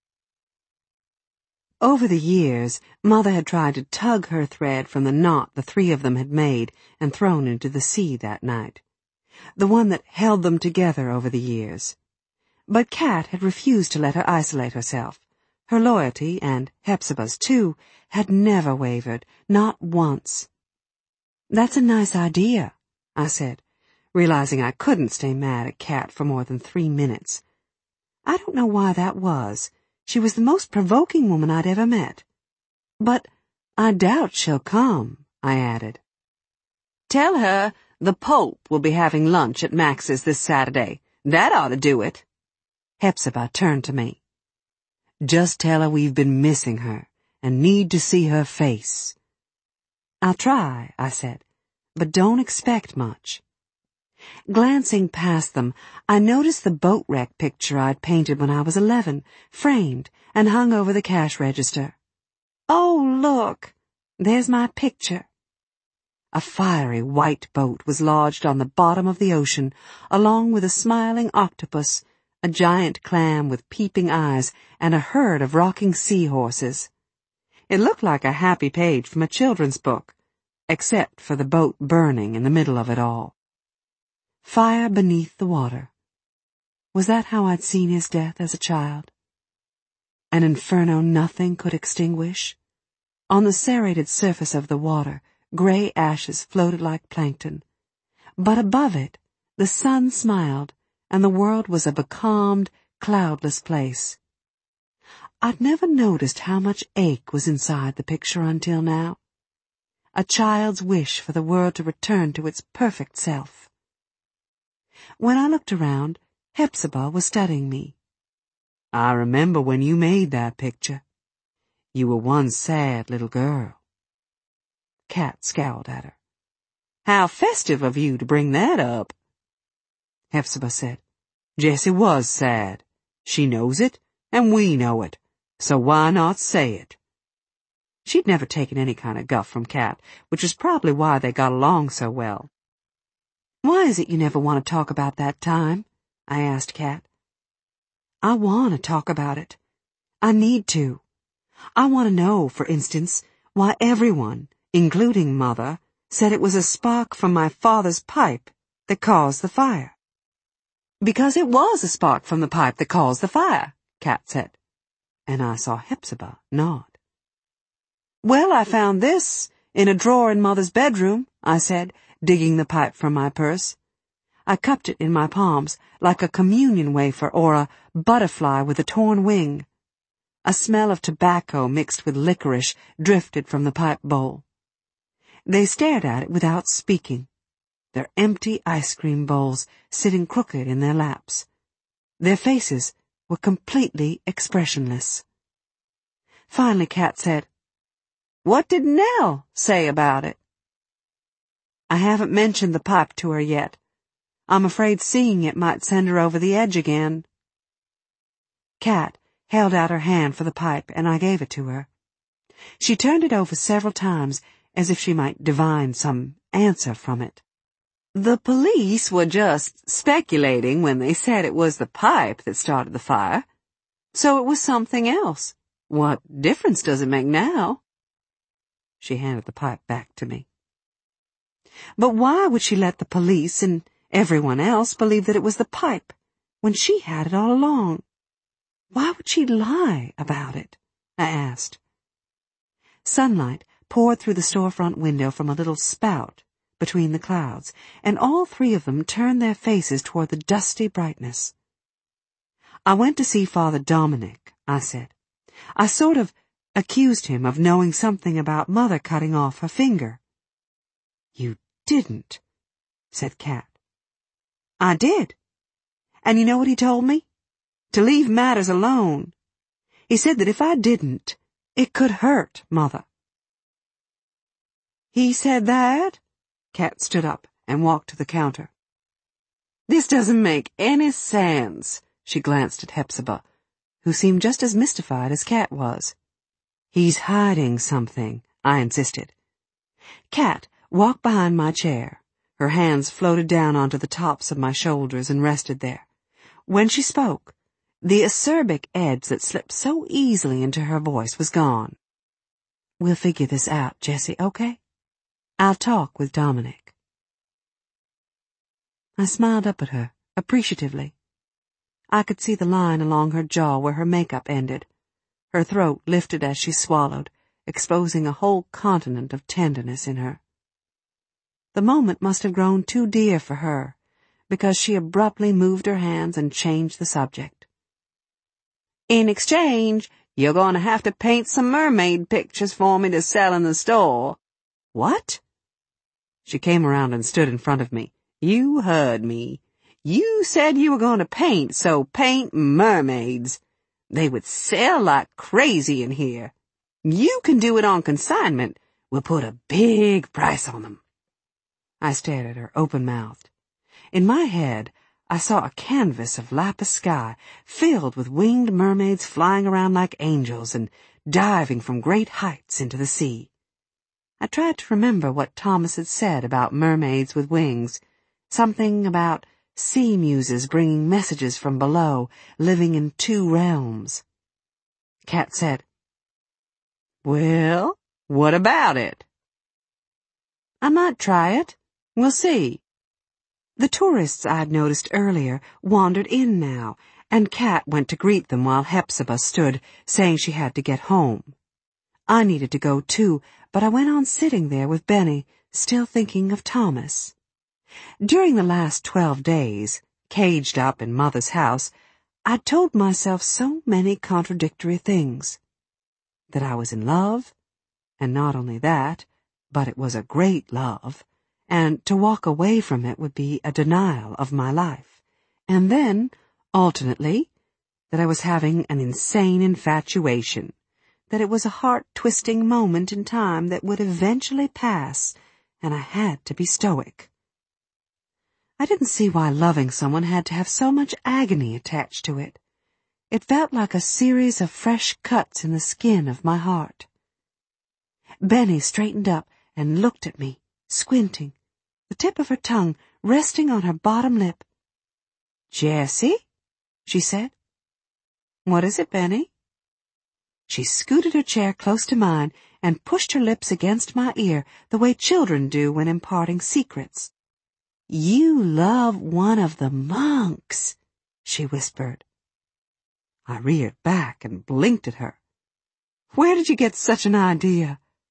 Over the years, Mother had tried to tug her thread from the knot the three of them had made and thrown into the sea that night, the one that held them together over the years. But Kat had refused to let her isolate herself. Her loyalty, and Hepzibah's too, had never wavered, not once. "That's a nice idea," I said, realizing I couldn't stay mad at Kat for more than 3 minutes. I don't know why that was. She was the most provoking woman I'd ever met. "But I doubt she'll come," I added. "Tell her the Pope will be having lunch at Max's this Saturday. That ought to do it." Hepzibah turned to me. "Just tell her we've been missing her and need to see her face." "I'll try," I said, "but don't expect much." Glancing past them, I noticed the boat wreck picture I'd painted when I was 11, framed and hung over the cash register. "Oh, look, there's my picture." A fiery white boat was lodged on the bottom of the ocean, along with a smiling octopus, a giant clam with peeping eyes, and a herd of rocking seahorses. It looked like a happy page from a children's book, except for the boat burning in the middle of it all. Fire beneath the water. Was that how I'd seen his death as a child? An inferno nothing could extinguish? On the serrated surface of the water, gray ashes floated like plankton. But above it, the sun smiled, and the world was a becalmed, cloudless place. I'd never noticed how much ache was inside the picture until now. A child's wish for the world to return to its perfect self. When I looked around, Hepzibah was studying me. "I remember when you made that picture. You were one sad little girl." Kat scowled at her. "How festive of you to bring that up." Hepzibah said, "Jessie was sad. She knows it, and we know it, so why not say it?" She'd never taken any kind of guff from Kat, which was probably why they got along so well. "Why is it you never want to talk about that time?" I asked Kat. "I want to talk about it. I need to. I want to know, for instance, why everyone, including Mother, said it was a spark from my father's pipe that caused the fire." "Because it was a spark from the pipe that caused the fire," Kat said, and I saw Hepzibah nod. Well, I found this in a drawer in Mother's bedroom, I said, digging the pipe from my purse. I cupped it in my palms like a communion wafer or a butterfly with a torn wing. A smell of tobacco mixed with licorice drifted from the pipe bowl. They stared at it without speaking, their empty ice cream bowls sitting crooked in their laps. Their faces were completely expressionless. Finally, Kat said, "What did Nell say about it?" "I haven't mentioned the pipe to her yet. I'm afraid seeing it might send her over the edge again." Kat held out her hand for the pipe, and I gave it to her. She turned it over several times, as if she might divine some answer from it. "The police were just speculating when they said it was the pipe that started the fire. So it was something else. What difference does it make now?" She handed the pipe back to me. "But why would she let the police and everyone else believe that it was the pipe, when she had it all along? Why would she lie about it?" I asked. Sunlight poured through the storefront window from a little spout between the clouds, and all three of them turned their faces toward the dusty brightness. "I went to see Father Dominic," I said. "I sort of accused him of knowing something about Mother cutting off her finger." "You didn't," said Kat. "I did. And you know what he told me? To leave matters alone. He said that if I didn't, it could hurt Mother." "He said that?" Kat stood up and walked to the counter. "This doesn't make any sense." She glanced at Hepzibah, who seemed just as mystified as Kat was. "He's hiding something," I insisted. Kat walked behind my chair. Her hands floated down onto the tops of my shoulders and rested there. When she spoke, the acerbic edge that slipped so easily into her voice was gone. "We'll figure this out, Jessie, okay? I'll talk with Dominic." I smiled up at her, appreciatively. I could see the line along her jaw where her makeup ended. Her throat lifted as she swallowed, exposing a whole continent of tenderness in her. The moment must have grown too dear for her, because she abruptly moved her hands and changed the subject. "In exchange, you're going to have to paint some mermaid pictures for me to sell in the store." "What?" She came around and stood in front of me. "You heard me. You said you were going to paint, so paint mermaids. They would sell like crazy in here. You can do it on consignment. We'll put a big price on them." I stared at her, open-mouthed. In my head, I saw a canvas of lapis sky filled with winged mermaids flying around like angels and diving from great heights into the sea. I tried to remember what Thomas had said about mermaids with wings, something about sea muses bringing messages from below, living in 2 realms. Kat said, "Well, what about it?" "I might try it. We'll see." The tourists I'd noticed earlier wandered in now, and Kat went to greet them while Hepzibah stood, saying she had to get home. I needed to go too, but I went on sitting there with Benny, still thinking of Thomas. During the last 12 days, caged up in Mother's house, I'd told myself so many contradictory things. That I was in love, and not only that, but it was a great love, and to walk away from it would be a denial of my life. And then, alternately, that I was having an insane infatuation, that it was a heart-twisting moment in time that would eventually pass, and I had to be stoic. I didn't see why loving someone had to have so much agony attached to it. It felt like a series of fresh cuts in the skin of my heart. Benny straightened up and looked at me, squinting, the tip of her tongue resting on her bottom lip. "Jessie?" she said. "What is it, Benny?" She scooted her chair close to mine and pushed her lips against my ear the way children do when imparting secrets. "You love one of the monks," she whispered. I reared back and blinked at her. "Where did you get such an idea?"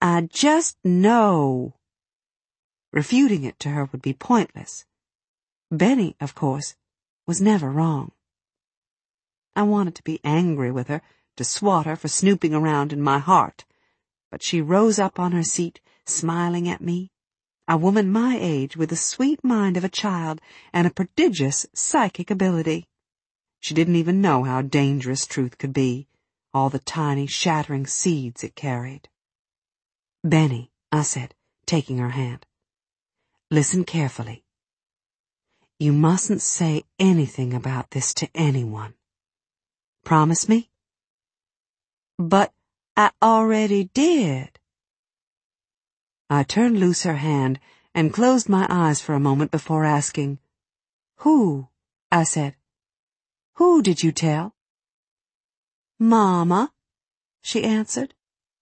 I just know. Refuting it to her would be pointless. Benny, of course, was never wrong. I wanted to be angry with her, to swat her for snooping around in my heart, but she rose up on her seat, smiling at me, a woman my age with the sweet mind of a child and a prodigious psychic ability. She didn't even know how dangerous truth could be, all the tiny, shattering seeds it carried. "Benny," I said, taking her hand, "listen carefully. You mustn't say anything about this to anyone. Promise me?" "But I already did." I turned loose her hand and closed my eyes for a moment before asking, "Who?" I said. "Who did you tell?" "Mama," she answered.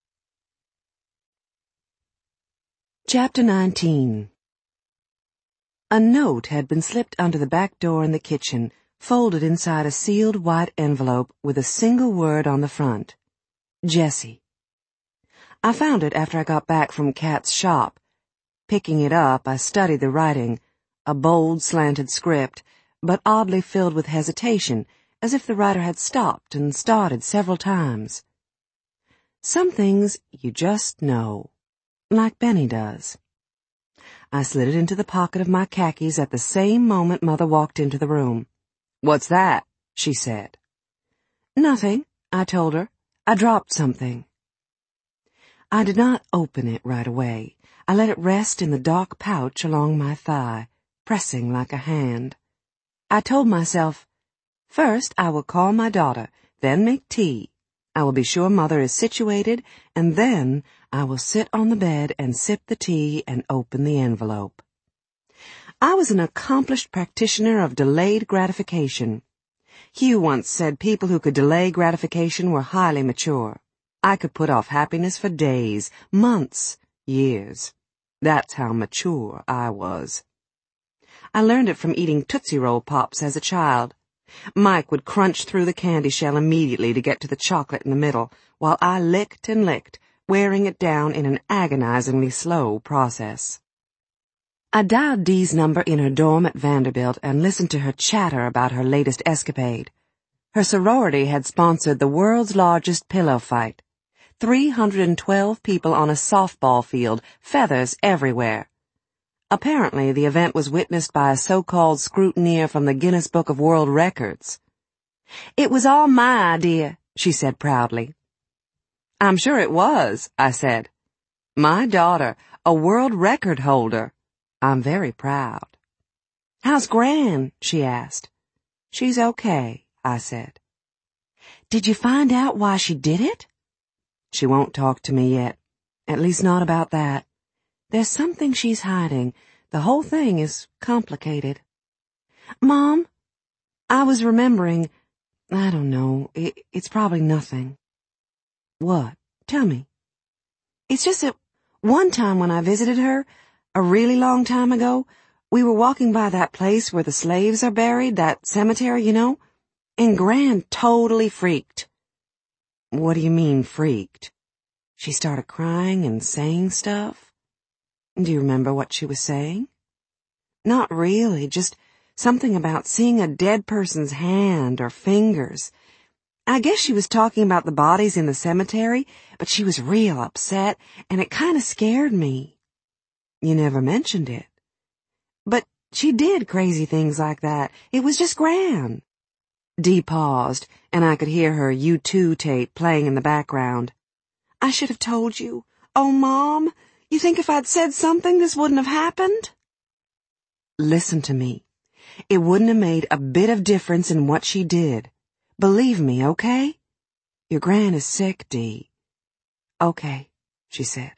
Chapter 19. A note had been slipped under the back door in the kitchen, folded inside a sealed white envelope with a single word on the front. Jessie. I found it after I got back from Kat's shop. Picking it up, I studied the writing, a bold, slanted script, but oddly filled with hesitation, as if the writer had stopped and started several times. Some things you just know, like Benny does. I slid it into the pocket of my khakis at the same moment Mother walked into the room. "What's that?" she said. "Nothing," I told her. "I dropped something." I did not open it right away. I let it rest in the dark pouch along my thigh, pressing like a hand. I told myself, first I will call my daughter, then make tea. I will be sure Mother is situated, and then I will sit on the bed and sip the tea and open the envelope. I was an accomplished practitioner of delayed gratification. Hugh once said people who could delay gratification were highly mature. I could put off happiness for days, months, years. That's how mature I was. I learned it from eating Tootsie Roll Pops as a child. Mike would crunch through the candy shell immediately to get to the chocolate in the middle, while I licked and licked, wearing it down in an agonizingly slow process. I dialed Dee's number in her dorm at Vanderbilt and listened to her chatter about her latest escapade. Her sorority had sponsored the world's largest pillow fight. 312 people on a softball field, feathers everywhere. Apparently, the event was witnessed by a so-called scrutineer from the Guinness Book of World Records. "It was all my idea," she said proudly. "I'm sure it was," I said. "My daughter, a world record holder. I'm very proud." "How's Gran?" she asked. "She's okay," I said. "Did you find out why she did it?" "She won't talk to me yet. At least not about that. There's something she's hiding. The whole thing is complicated." "Mom, I was remembering. I don't know. It's probably nothing." "What? Tell me." "It's just that one time when I visited her, a really long time ago, we were walking by that place where the slaves are buried, that cemetery, you know, and Gran totally freaked." "What do you mean, freaked?" "She started crying and saying stuff." "Do you remember what she was saying?" "Not really, just something about seeing a dead person's hand or fingers. I guess she was talking about the bodies in the cemetery, but she was real upset, and it kind of scared me." "You never mentioned it." "But she did crazy things like that. It was just Gran." Dee paused, and I could hear her U2 tape playing in the background. "I should have told you. Oh, Mom, you think if I'd said something this wouldn't have happened?" "Listen to me. It wouldn't have made a bit of difference in what she did. Believe me, okay? Your Gran is sick, Dee." "Okay," she said.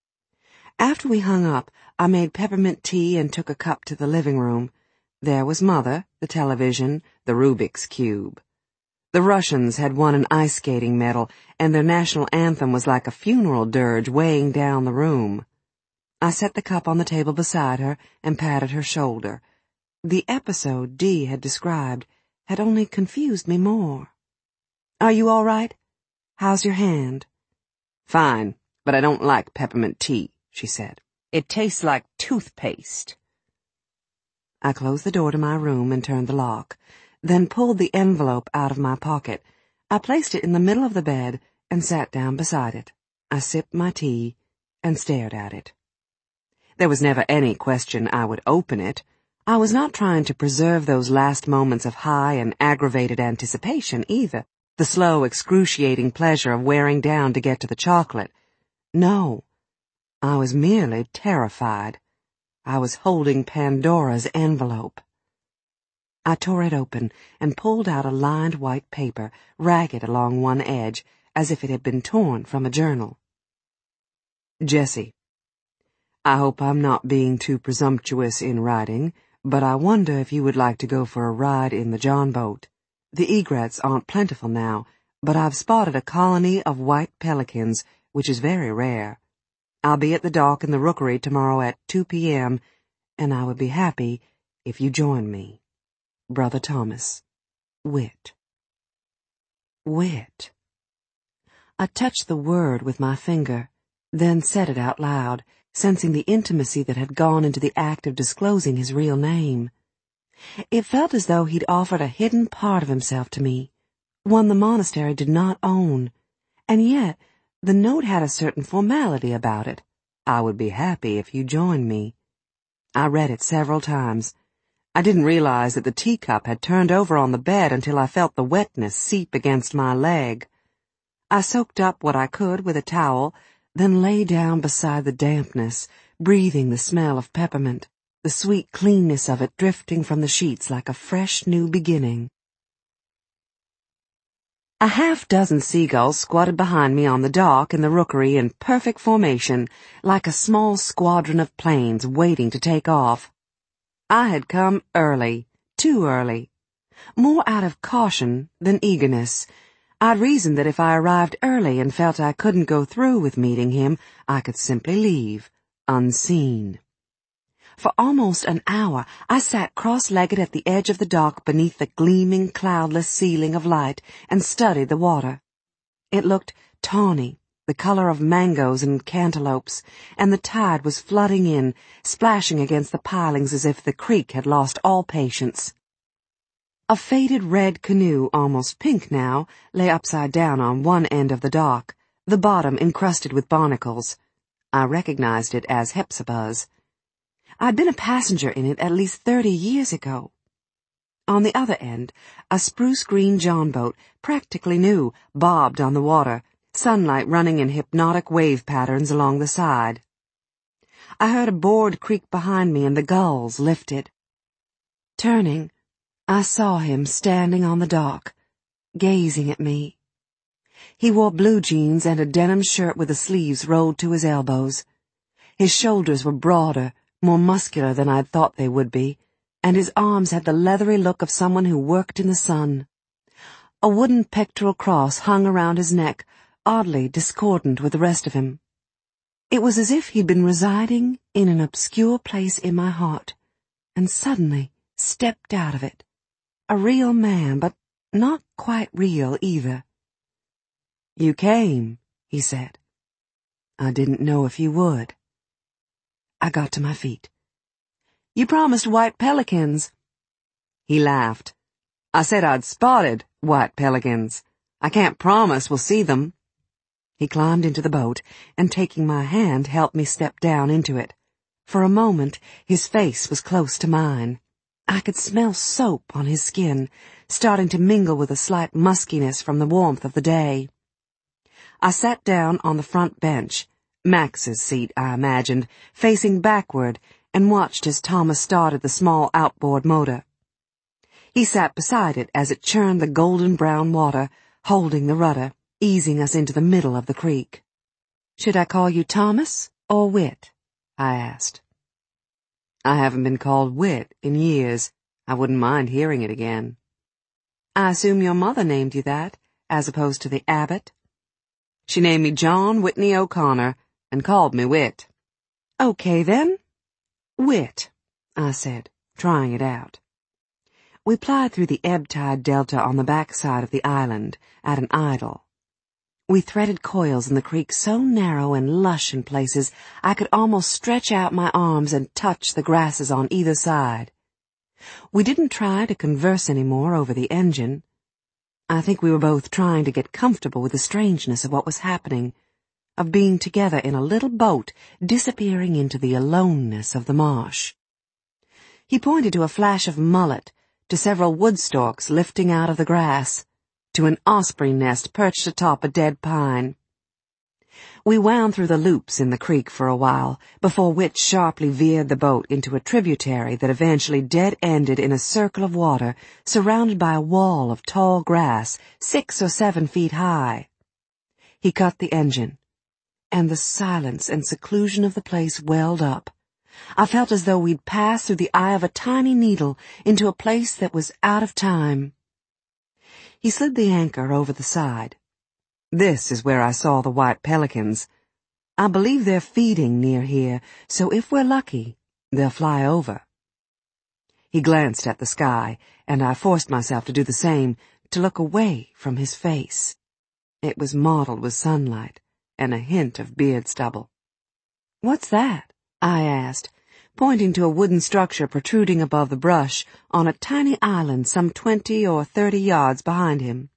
After we hung up, I made peppermint tea and took a cup to the living room. There was Mother, the television, the Rubik's Cube. The Russians had won an ice skating medal, and their national anthem was like a funeral dirge weighing down the room. I set the cup on the table beside her and patted her shoulder. The episode Dee had described had only confused me more. "Are you all right? How's your hand?" "Fine. but I don't like peppermint tea," she said. "It tastes like toothpaste." I closed the door to my room and turned the lock, then pulled the envelope out of my pocket. I placed it in the middle of the bed and sat down beside it. I sipped my tea and stared at it. There was never any question I would open it. I was not trying to preserve those last moments of high and aggravated anticipation either, the slow, excruciating pleasure of wearing down to get to the chocolate. No, I was merely terrified. I was holding Pandora's envelope. I tore it open and pulled out a lined white paper, ragged along one edge, as if it had been torn from a journal. "Jessie, I hope I'm not being too presumptuous in writing, but I wonder if you would like to go for a ride in the John boat. The egrets aren't plentiful now, but I've spotted a colony of white pelicans, which is very rare. I'll be at the dock in the Rookery tomorrow at 2 p.m., and I would be happy if you joined me. Brother Thomas. Whit." Whit. I touched the word with my finger, then said it out loud, sensing the intimacy that had gone into the act of disclosing his real name. It felt as though he'd offered a hidden part of himself to me, one the monastery did not own, and yet the note had a certain formality about it. "I would be happy if you joined me." I read it several times. I didn't realize that the teacup had turned over on the bed until I felt the wetness seep against my leg. I soaked up what I could with a towel, then lay down beside the dampness, breathing the smell of peppermint, the sweet cleanness of it drifting from the sheets like a fresh new beginning. A half-dozen seagulls squatted behind me on the dock in the Rookery in perfect formation, like a small squadron of planes waiting to take off. I had come early, too early, more out of caution than eagerness. I'd reasoned that if I arrived early and felt I couldn't go through with meeting him, I could simply leave, unseen. For almost an hour, I sat cross-legged at the edge of the dock beneath the gleaming, cloudless ceiling of light and studied the water. It looked tawny, the color of mangoes and cantaloupes, and the tide was flooding in, splashing against the pilings as if the creek had lost all patience. A faded red canoe, almost pink now, lay upside down on one end of the dock, the bottom encrusted with barnacles. I recognized it as Hepzibah's. I'd been a passenger in it at least 30 years ago. On the other end, a spruce-green John boat, practically new, bobbed on the water, sunlight running in hypnotic wave patterns along the side. I heard a board creak behind me and the gulls lifted. Turning, I saw him standing on the dock, gazing at me. He wore blue jeans and a denim shirt with the sleeves rolled to his elbows. His shoulders were broader, more muscular than I'd thought they would be, and his arms had the leathery look of someone who worked in the sun. A wooden pectoral cross hung around his neck, oddly discordant with the rest of him. It was as if he'd been residing in an obscure place in my heart, and suddenly stepped out of it. A real man, but not quite real either. "You came," he said. "I didn't know if you would." I got to my feet. "You promised white pelicans." He laughed. "I said I'd spotted white pelicans. I can't promise we'll see them." He climbed into the boat, and taking my hand helped me step down into it. For a moment, his face was close to mine. I could smell soap on his skin, starting to mingle with a slight muskiness from the warmth of the day. I sat down on the front bench, Max's seat, I imagined, facing backward, and watched as Thomas started the small outboard motor. He sat beside it as it churned the golden-brown water, holding the rudder, easing us into the middle of the creek. "Should I call you Thomas or Whit?" I asked. "I haven't been called Whit in years. I wouldn't mind hearing it again." "I assume your mother named you that, as opposed to the abbot?" "She named me John Whitney O'Connor and called me Whit." "Okay, then. Whit," I said, trying it out. We plied through the ebb-tide delta on the back side of the island, at an idle. We threaded coils in the creek so narrow and lush in places I could almost stretch out my arms and touch the grasses on either side. We didn't try to converse any more over the engine. I think we were both trying to get comfortable with the strangeness of what was happening, of being together in a little boat disappearing into the aloneness of the marsh. He pointed to a flash of mullet, to several wood stalks lifting out of the grass, to an osprey nest perched atop a dead pine. We wound through the loops in the creek for a while, before Whit sharply veered the boat into a tributary that eventually dead-ended in a circle of water surrounded by a wall of tall grass 6 or 7 feet high. He cut the engine, and the silence and seclusion of the place welled up. I felt as though we'd passed through the eye of a tiny needle into a place that was out of time. He slid the anchor over the side. This is where I saw the white pelicans. I believe they're feeding near here, so if we're lucky, they'll fly over. He glanced at the sky, and I forced myself to do the same, to look away from his face. It was mottled with sunlight, and a hint of beard stubble. "What's that?" I asked, pointing to a wooden structure protruding above the brush on a tiny island some 20 or 30 yards behind him.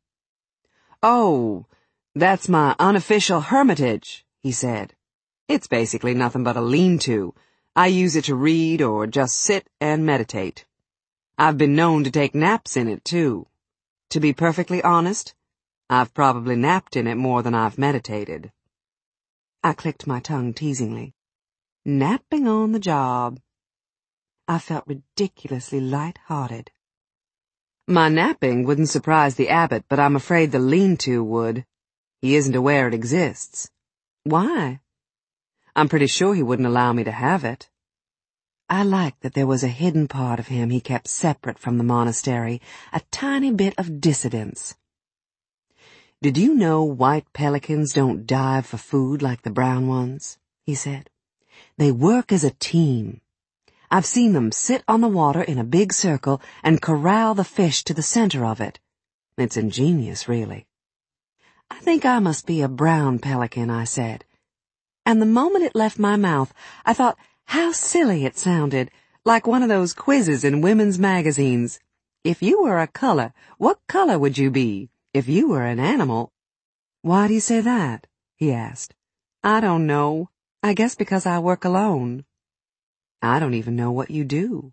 "Oh, that's my unofficial hermitage," he said. "It's basically nothing but a lean-to. I use it to read or just sit and meditate. I've been known to take naps in it, too. To be perfectly honest, I've probably napped in it more than I've meditated." I clicked my tongue teasingly. Napping on the job. I felt ridiculously light-hearted. "My napping wouldn't surprise the abbot, but I'm afraid the lean-to would. He isn't aware it exists." "Why?" "I'm pretty sure he wouldn't allow me to have it." I liked that there was a hidden part of him he kept separate from the monastery, a tiny bit of dissidence. "Did you know white pelicans don't dive for food like the brown ones?" he said. "They work as a team. I've seen them sit on the water in a big circle and corral the fish to the center of it. It's ingenious, really." "I think I must be a brown pelican," I said. And the moment it left my mouth, I thought how silly it sounded, like one of those quizzes in women's magazines. If you were a color, what color would you be? If you were an animal. "Why do you say that?" he asked. "I don't know. I guess because I work alone." "I don't even know what you do."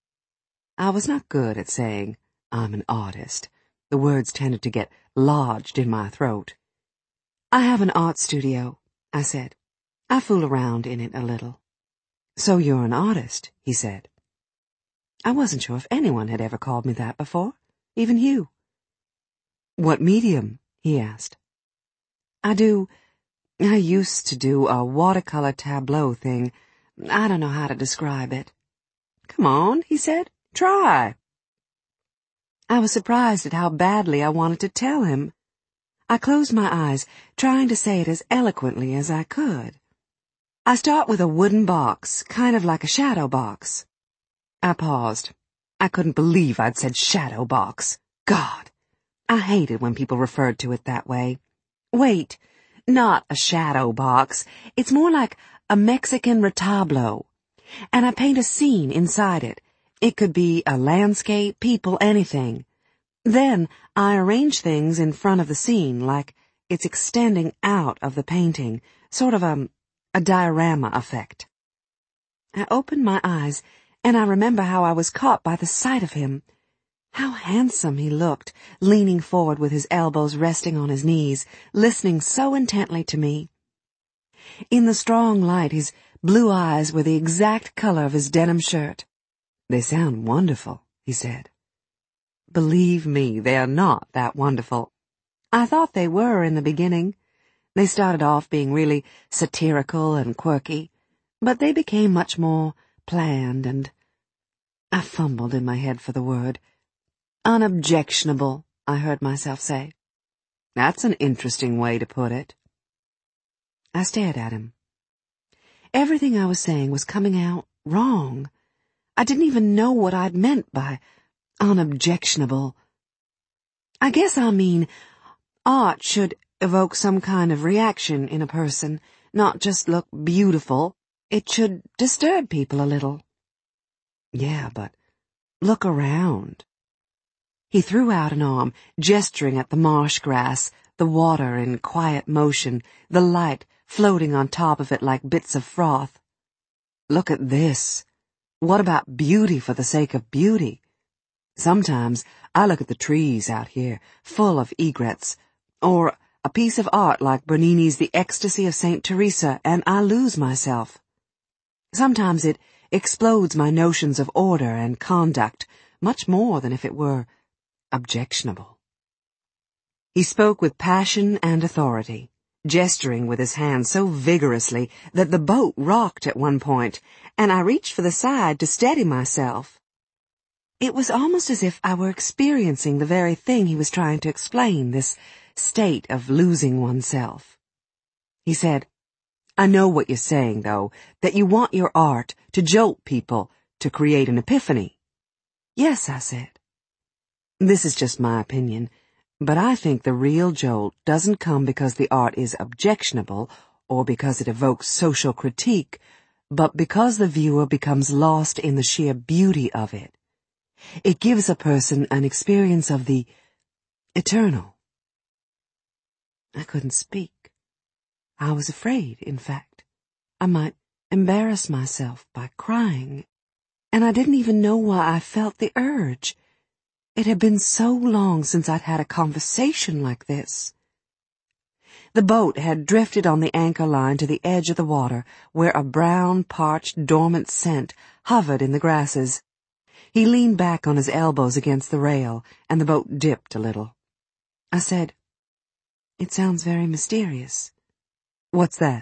I was not good at saying, "I'm an artist." The words tended to get lodged in my throat. "I have an art studio," I said. "I fool around in it a little." "So you're an artist," he said. I wasn't sure if anyone had ever called me that before, even Hugh. "What medium?" he asked. I used to do a watercolor tableau thing. I don't know how to describe it." "Come on," he said. "Try." I was surprised at how badly I wanted to tell him. I closed my eyes, trying to say it as eloquently as I could. "I start with a wooden box, kind of like a shadow box." I paused. I couldn't believe I'd said shadow box. God! I hated when people referred to it that way. "Wait, not a shadow box. It's more like a Mexican retablo. And I paint a scene inside it. It could be a landscape, people, anything. Then I arrange things in front of the scene like it's extending out of the painting, sort of a diorama effect." I opened my eyes, and I remember how I was caught by the sight of him. How handsome he looked, leaning forward with his elbows resting on his knees, listening so intently to me. In the strong light, his blue eyes were the exact color of his denim shirt. "They sound wonderful," he said. Believe me, they are not that wonderful. I thought they were in the beginning. They started off being really satirical and quirky, but they became much more planned and... I fumbled in my head for the word. "Unobjectionable," I heard myself say. "That's an interesting way to put it." I stared at him. Everything I was saying was coming out wrong. I didn't even know what I'd meant by unobjectionable. "I guess I mean art should evoke some kind of reaction in a person, not just look beautiful. It should disturb people a little. Yeah, but look around. He threw out an arm, gesturing at the marsh grass, the water in quiet motion, the light floating on top of it like bits of froth. Look at this. What about beauty for the sake of beauty? Sometimes I look at the trees out here, full of egrets, or a piece of art like Bernini's The Ecstasy of St. Teresa, and I lose myself. Sometimes it explodes my notions of order and conduct, much more than if it were objectionable. He spoke with passion and authority, gesturing with his hand so vigorously that the boat rocked at one point, and I reached for the side to steady myself. It was almost as if I were experiencing the very thing he was trying to explain, this state of losing oneself. He said, "I know what you're saying, though, that you want your art to jolt people, to create an epiphany." "Yes," I said. "This is just my opinion, but I think the real jolt doesn't come because the art is objectionable or because it evokes social critique, but because the viewer becomes lost in the sheer beauty of it. It gives a person an experience of the eternal." I couldn't speak. I was afraid, in fact. I might embarrass myself by crying, and I didn't even know why I felt the urge. It had been so long since I'd had a conversation like this. The boat had drifted on the anchor line to the edge of the water, where a brown, parched, dormant scent hovered in the grasses. He leaned back on his elbows against the rail, and the boat dipped a little. I said, "It sounds very mysterious." "What's that?"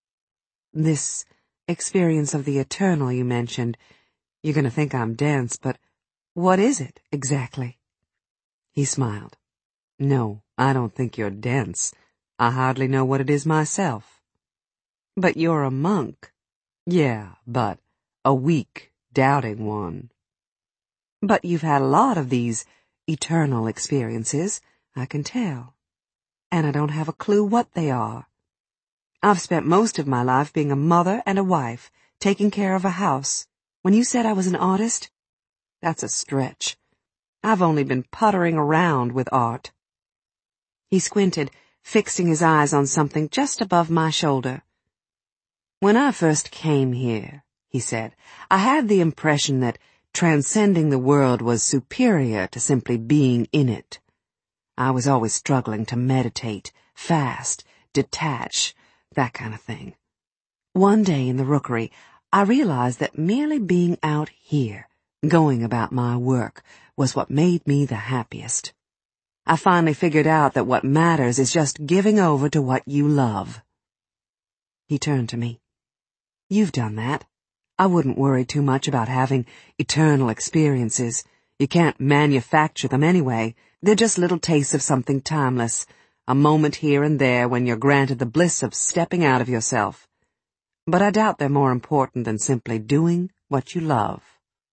"This experience of the eternal you mentioned. You're going to think I'm dense, but what is it, exactly?" He smiled. "No, I don't think you're dense. I hardly know what it is myself." "But you're a monk." "Yeah, but a weak, doubting one." "But you've had a lot of these eternal experiences, I can tell. And I don't have a clue what they are. I've spent most of my life being a mother and a wife, taking care of a house. When you said I was an artist, that's a stretch. I've only been puttering around with art." He squinted, fixing his eyes on something just above my shoulder. "When I first came here," he said, "I had the impression that transcending the world was superior to simply being in it. I was always struggling to meditate, fast, detach, that kind of thing. One day in the rookery, I realized that merely being out here, going about my work, was what made me the happiest. I finally figured out that what matters is just giving over to what you love." He turned to me. "You've done that. I wouldn't worry too much about having eternal experiences. You can't manufacture them anyway. They're just little tastes of something timeless, a moment here and there when you're granted the bliss of stepping out of yourself. But I doubt they're more important than simply doing what you love."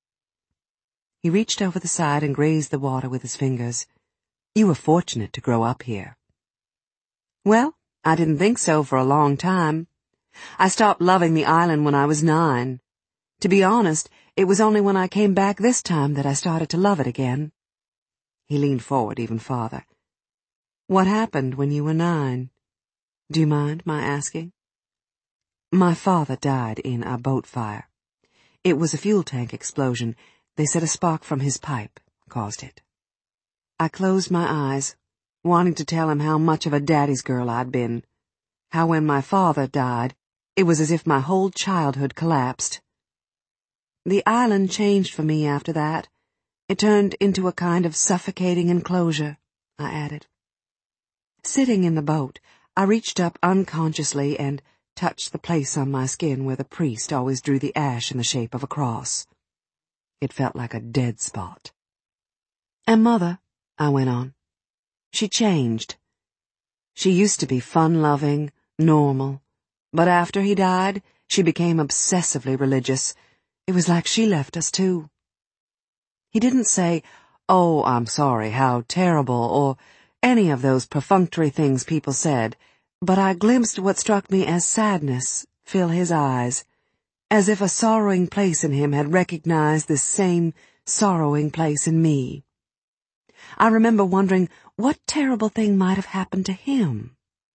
He reached over the side and grazed the water with his fingers. "You were fortunate to grow up here." "Well, I didn't think so for a long time. I stopped loving the island when I was 9. To be honest, it was only when I came back this time that I started to love it again." He leaned forward even farther. "What happened when you were 9? Do you mind my asking?" "My father died in a boat fire. It was a fuel tank explosion. They said a spark from his pipe caused it." I closed my eyes, wanting to tell him how much of a daddy's girl I'd been. How when my father died, it was as if my whole childhood collapsed. "The island changed for me after that. It turned into a kind of suffocating enclosure," I added. Sitting in the boat, I reached up unconsciously and touched the place on my skin where the priest always drew the ash in the shape of a cross. It felt like a dead spot. "And Mother," I went on, "she changed. She used to be fun-loving, normal, but after he died, she became obsessively religious. It was like she left us too." He didn't say, "Oh, I'm sorry, how terrible," or any of those perfunctory things people said, but I glimpsed what struck me as sadness fill his eyes, as if a sorrowing place in him had recognized this same sorrowing place in me. I remember wondering what terrible thing might have happened to him.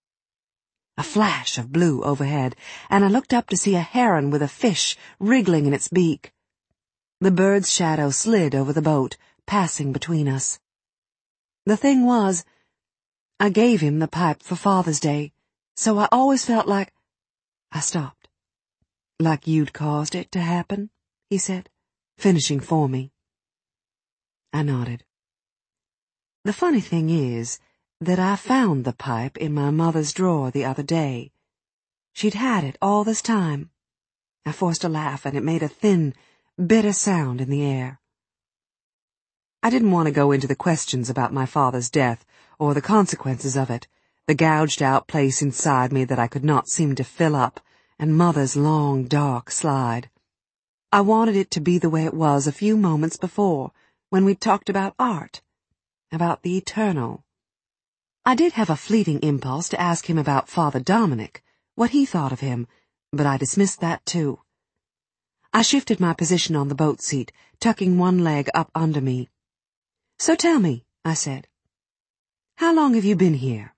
A flash of blue overhead, and I looked up to see a heron with a fish wriggling in its beak. The bird's shadow slid over the boat, passing between us. The thing was, I gave him the pipe for Father's Day, so I always felt like... I stopped. Like you'd caused it to happen, he said, finishing for me. I nodded. The funny thing is that I found the pipe in my mother's drawer the other day. She'd had it all this time. I forced a laugh, and it made a thin, bitter sound in the air. I didn't want to go into the questions about my father's death or the consequences of it, the gouged-out place inside me that I could not seem to fill up, and Mother's long, dark slide. I wanted it to be the way it was a few moments before, when we'd talked about art, about the eternal. I did have a fleeting impulse to ask him about Father Dominic, what he thought of him, but I dismissed that too. I shifted my position on the boat seat, tucking one leg up under me. "So tell me," I said, "how long have you been here?"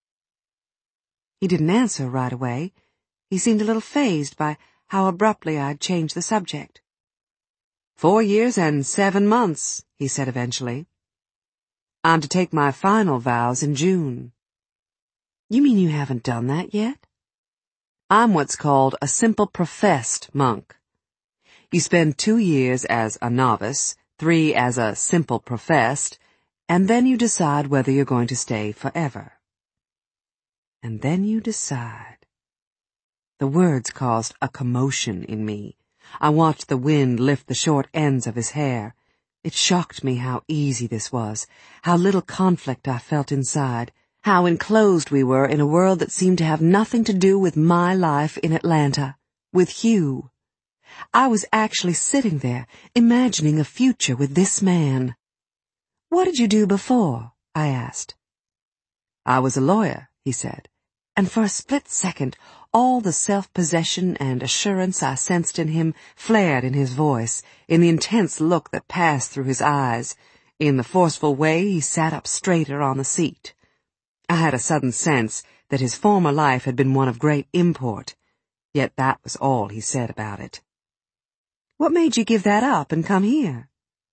He didn't answer right away. He seemed a little fazed by how abruptly I'd changed the subject. 4 years and 7 months, he said eventually. I'm to take my final vows in June. You mean you haven't done that yet? I'm what's called a simple professed monk. You spend 2 years as a novice, 3 as a simple professed, and then you decide whether you're going to stay forever. And then you decide. The words caused a commotion in me. I watched the wind lift the short ends of his hair. It shocked me how easy this was, how little conflict I felt inside, how enclosed we were in a world that seemed to have nothing to do with my life in Atlanta, with Hugh. I was actually sitting there, imagining a future with this man. "What did you do before?" I asked. "I was a lawyer," he said, and for a split second, all the self-possession and assurance I sensed in him flared in his voice, in the intense look that passed through his eyes, in the forceful way he sat up straighter on the seat. I had a sudden sense that his former life had been one of great import, yet that was all he said about it. "What made you give that up and come here?"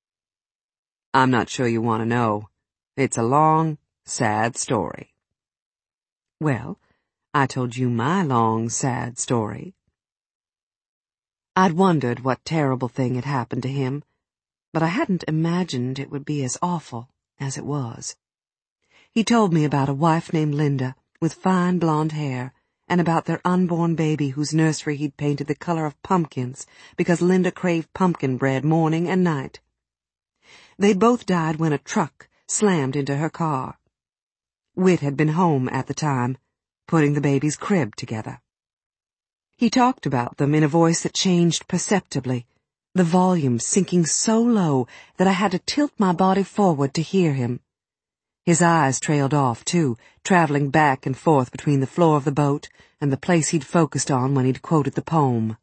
"I'm not sure you want to know. It's a long, sad story." "Well, I told you my long, sad story." I'd wondered what terrible thing had happened to him, but I hadn't imagined it would be as awful as it was. He told me about a wife named Linda, with fine blonde hair, and about their unborn baby whose nursery he'd painted the color of pumpkins because Linda craved pumpkin bread morning and night. They'd both died when a truck slammed into her car. Whit had been home at the time, putting the baby's crib together. He talked about them in a voice that changed perceptibly, the volume sinking so low that I had to tilt my body forward to hear him. His eyes trailed off, too, traveling back and forth between the floor of the boat and the place he'd focused on when he'd quoted the poem.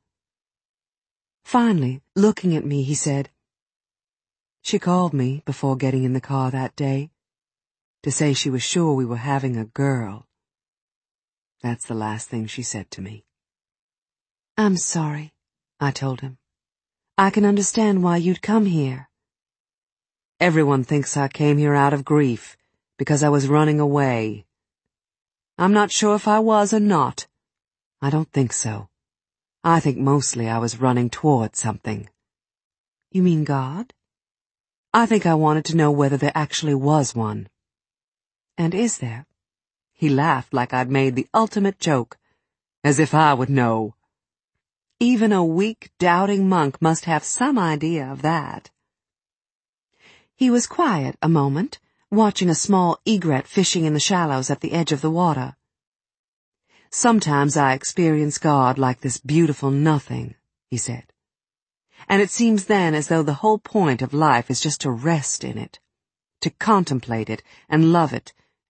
Finally, looking at me, he said, "She called me before getting in the car that day to say she was sure we were having a girl. That's the last thing she said to me." "I'm sorry," I told him. "I can understand why you'd come here." "Everyone thinks I came here out of grief, because I was running away. I'm not sure if I was or not. I don't think so. I think mostly I was running toward something." "You mean God?" "I think I wanted to know whether there actually was one." "And is there?" He laughed like I'd made the ultimate joke, as if I would know. Even a weak, doubting monk must have some idea of that. He was quiet a moment, watching a small egret fishing in the shallows at the edge of the water. "Sometimes I experience God like this beautiful nothing," he said. "And it seems then as though the whole point of life is just to rest in it, to contemplate it and love it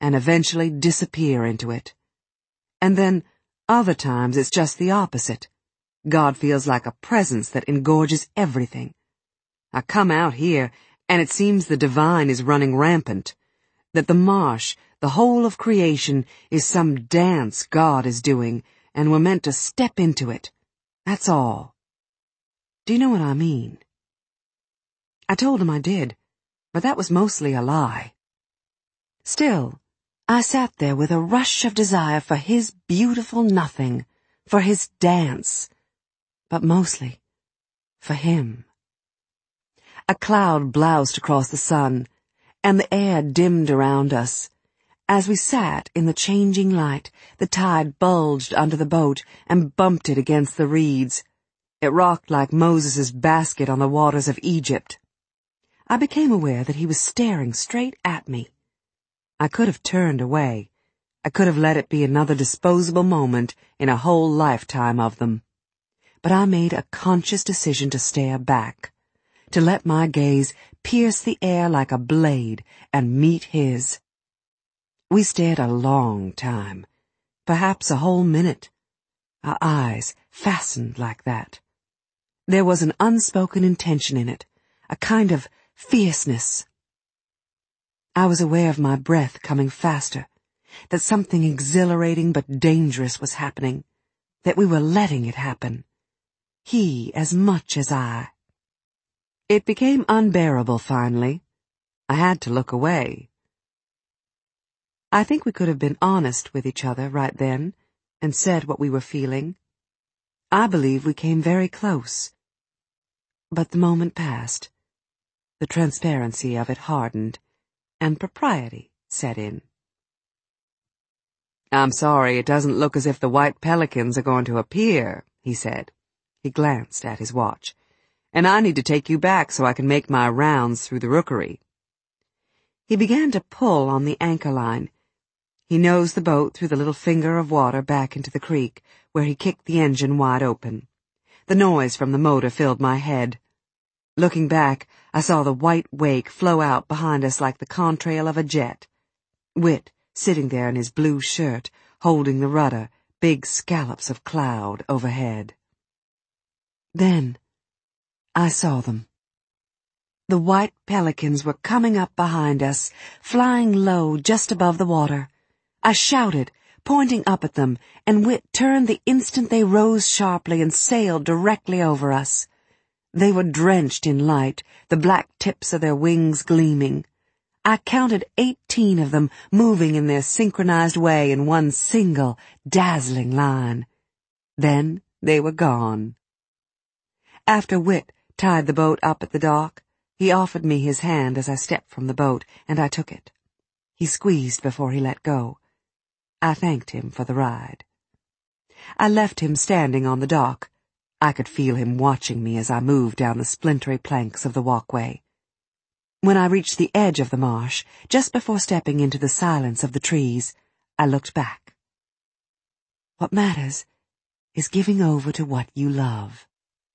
and eventually disappear into it. And then, other times it's just the opposite. God feels like a presence that engorges everything. I come out here, and it seems the divine is running rampant, that the marsh, the whole of creation, is some dance God is doing, and we're meant to step into it. That's all. Do you know what I mean? I told him I did, but that was mostly a lie. Still, I sat there with a rush of desire for his beautiful nothing, for his dance, but mostly for him. A cloud bloused across the sun, and the air dimmed around us. As we sat in the changing light, the tide bulged under the boat and bumped it against the reeds. It rocked like Moses' basket on the waters of Egypt. I became aware that he was staring straight at me. I could have turned away. I could have let it be another disposable moment in a whole lifetime of them. But I made a conscious decision to stare back, to let my gaze pierce the air like a blade and meet his. We stared a long time, perhaps a whole minute, our eyes fastened like that. There was an unspoken intention in it, a kind of fierceness. I was aware of my breath coming faster, that something exhilarating but dangerous was happening, that we were letting it happen. He as much as I. It became unbearable finally. I had to look away. I think we could have been honest with each other right then and said what we were feeling. I believe we came very close. But the moment passed. The transparency of it hardened, and propriety set in. "I'm sorry, it doesn't look as if the white pelicans are going to appear," he said. He glanced at his watch. "And I need to take you back so I can make my rounds through the rookery." He began to pull on the anchor line. He nosed the boat through the little finger of water back into the creek, where he kicked the engine wide open. The noise from the motor filled my head. Looking back, I saw the white wake flow out behind us like the contrail of a jet. Whit, sitting there in his blue shirt, holding the rudder, big scallops of cloud overhead. Then, I saw them. The white pelicans were coming up behind us, flying low just above the water. I shouted, pointing up at them, and Whit turned the instant they rose sharply and sailed directly over us. They were drenched in light, the black tips of their wings gleaming. I counted 18 of them moving in their synchronized way in one single, dazzling line. Then they were gone. After Whit tied the boat up at the dock, he offered me his hand as I stepped from the boat, and I took it. He squeezed before he let go. I thanked him for the ride. I left him standing on the dock. I could feel him watching me as I moved down the splintery planks of the walkway. When I reached the edge of the marsh, just before stepping into the silence of the trees, I looked back. What matters is giving over to what you love.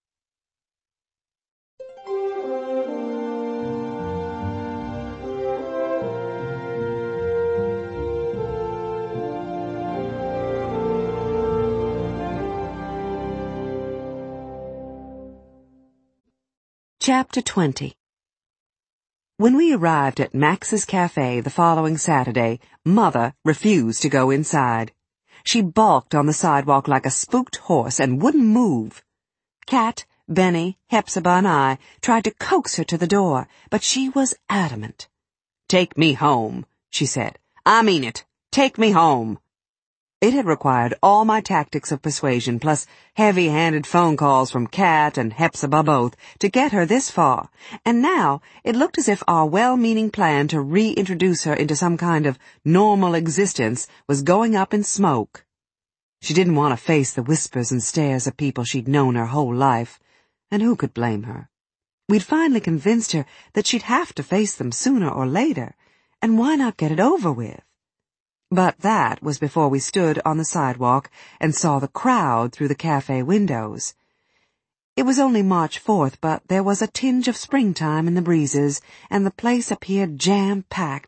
Chapter 20. When we arrived at Max's Cafe the following Saturday, Mother refused to go inside. She balked on the sidewalk like a spooked horse and wouldn't move. Kat, Benny, Hepzibah, and I tried to coax her to the door, but she was adamant. "Take me home," she said. "I mean it. Take me home." It had required all my tactics of persuasion, plus heavy-handed phone calls from Kat and Hepzibah both, to get her this far, and now it looked as if our well-meaning plan to reintroduce her into some kind of normal existence was going up in smoke. She didn't want to face the whispers and stares of people she'd known her whole life, and who could blame her? We'd finally convinced her that she'd have to face them sooner or later, and why not get it over with? But that was before we stood on the sidewalk and saw the crowd through the cafe windows. It was only March 4th, but there was a tinge of springtime in the breezes, and the place appeared jam-packed,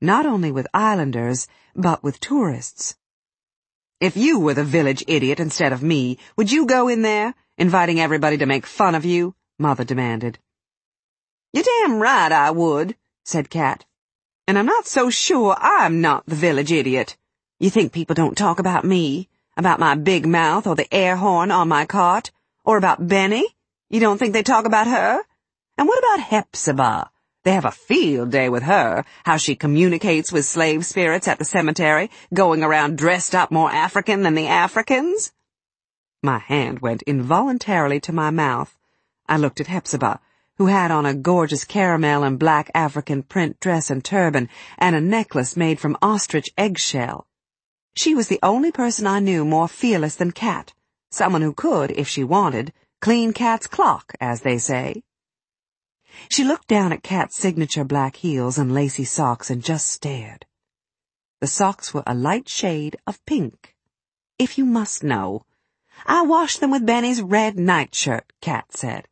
not only with islanders, but with tourists. "If you were the village idiot instead of me, would you go in there, inviting everybody to make fun of you?" Mother demanded. "You're damn right I would," said Cat. "And I'm not so sure I'm not the village idiot. You think people don't talk about me, about my big mouth or the air horn on my cart, or about Benny? You don't think they talk about her? And what about Hepzibah? They have a field day with her, how she communicates with slave spirits at the cemetery, going around dressed up more African than the Africans." My hand went involuntarily to my mouth. I looked at Hepzibah, who had on a gorgeous caramel and black African print dress and turban, and a necklace made from ostrich eggshell. She was the only person I knew more fearless than Cat, someone who could, if she wanted, clean Cat's clock, as they say. She looked down at Cat's signature black heels and lacy socks and just stared. The socks were a light shade of pink. "If you must know, I washed them with Benny's red nightshirt," Cat said.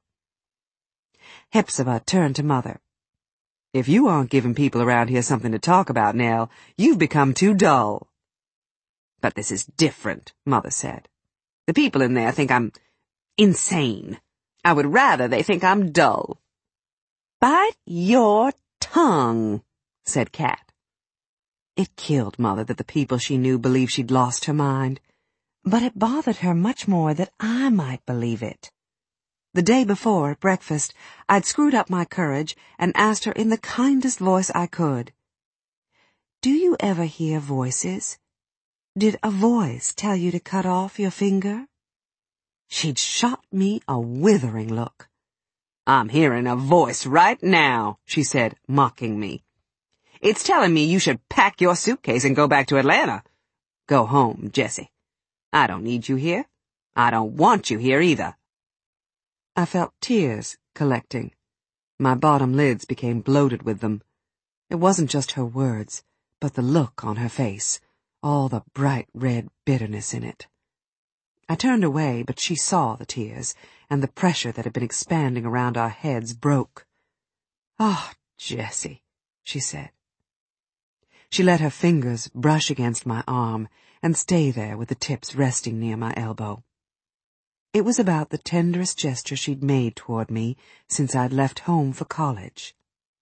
Hepzibah turned to Mother. "If you aren't giving people around here something to talk about, Nell, you've become too dull." "But this is different," Mother said. "The people in there think I'm insane. I would rather they think I'm dull." "Bite your tongue," said Cat. It killed Mother that the people she knew believed she'd lost her mind, but it bothered her much more that I might believe it. The day before, at breakfast, I'd screwed up my courage and asked her in the kindest voice I could, "Do you ever hear voices? Did a voice tell you to cut off your finger?" She'd shot me a withering look. "I'm hearing a voice right now," she said, mocking me. "It's telling me you should pack your suitcase and go back to Atlanta. Go home, Jessie. I don't need you here. I don't want you here either." I felt tears collecting. My bottom lids became bloated with them. It wasn't just her words, but the look on her face, all the bright red bitterness in it. I turned away, but she saw the tears, and the pressure that had been expanding around our heads broke. "Oh, Jessie," she said. She let her fingers brush against my arm and stay there with the tips resting near my elbow. It was about the tenderest gesture she'd made toward me since I'd left home for college.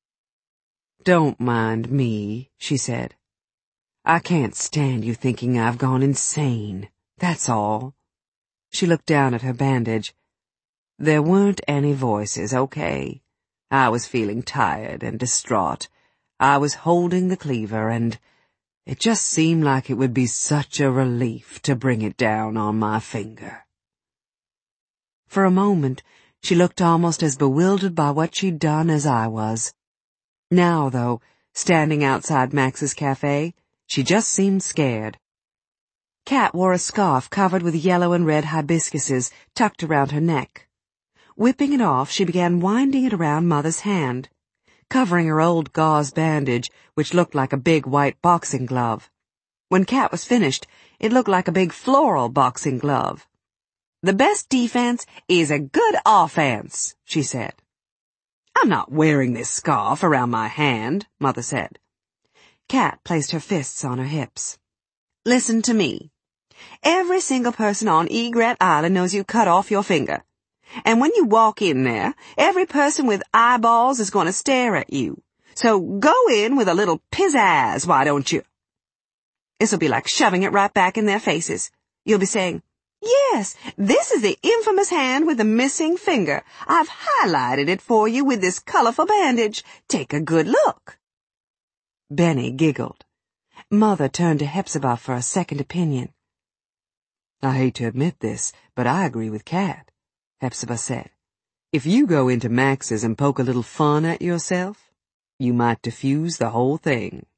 "Don't mind me," she said. "I can't stand you thinking I've gone insane, that's all." She looked down at her bandage. "There weren't any voices, okay? I was feeling tired and distraught. I was holding the cleaver, and it just seemed like it would be such a relief to bring it down on my finger." For a moment, she looked almost as bewildered by what she'd done as I was. Now, though, standing outside Max's cafe, she just seemed scared. Cat wore a scarf covered with yellow and red hibiscuses tucked around her neck. Whipping it off, she began winding it around Mother's hand, covering her old gauze bandage, which looked like a big white boxing glove. When Cat was finished, it looked like a big floral boxing glove. "The best defense is a good offense," she said. "I'm not wearing this scarf around my hand," Mother said. Cat placed her fists on her hips. "Listen to me. Every single person on Egret Island knows you cut off your finger. And when you walk in there, every person with eyeballs is going to stare at you. So go in with a little pizzazz, why don't you? This'll be like shoving it right back in their faces. You'll be saying, 'Yes, this is the infamous hand with the missing finger. I've highlighted it for you with this colorful bandage. Take a good look.'" Benny giggled. Mother turned to Hepzibah for a second opinion. "I hate to admit this, but I agree with Cat," Hepzibah said. "If you go into Max's and poke a little fun at yourself, you might diffuse the whole thing."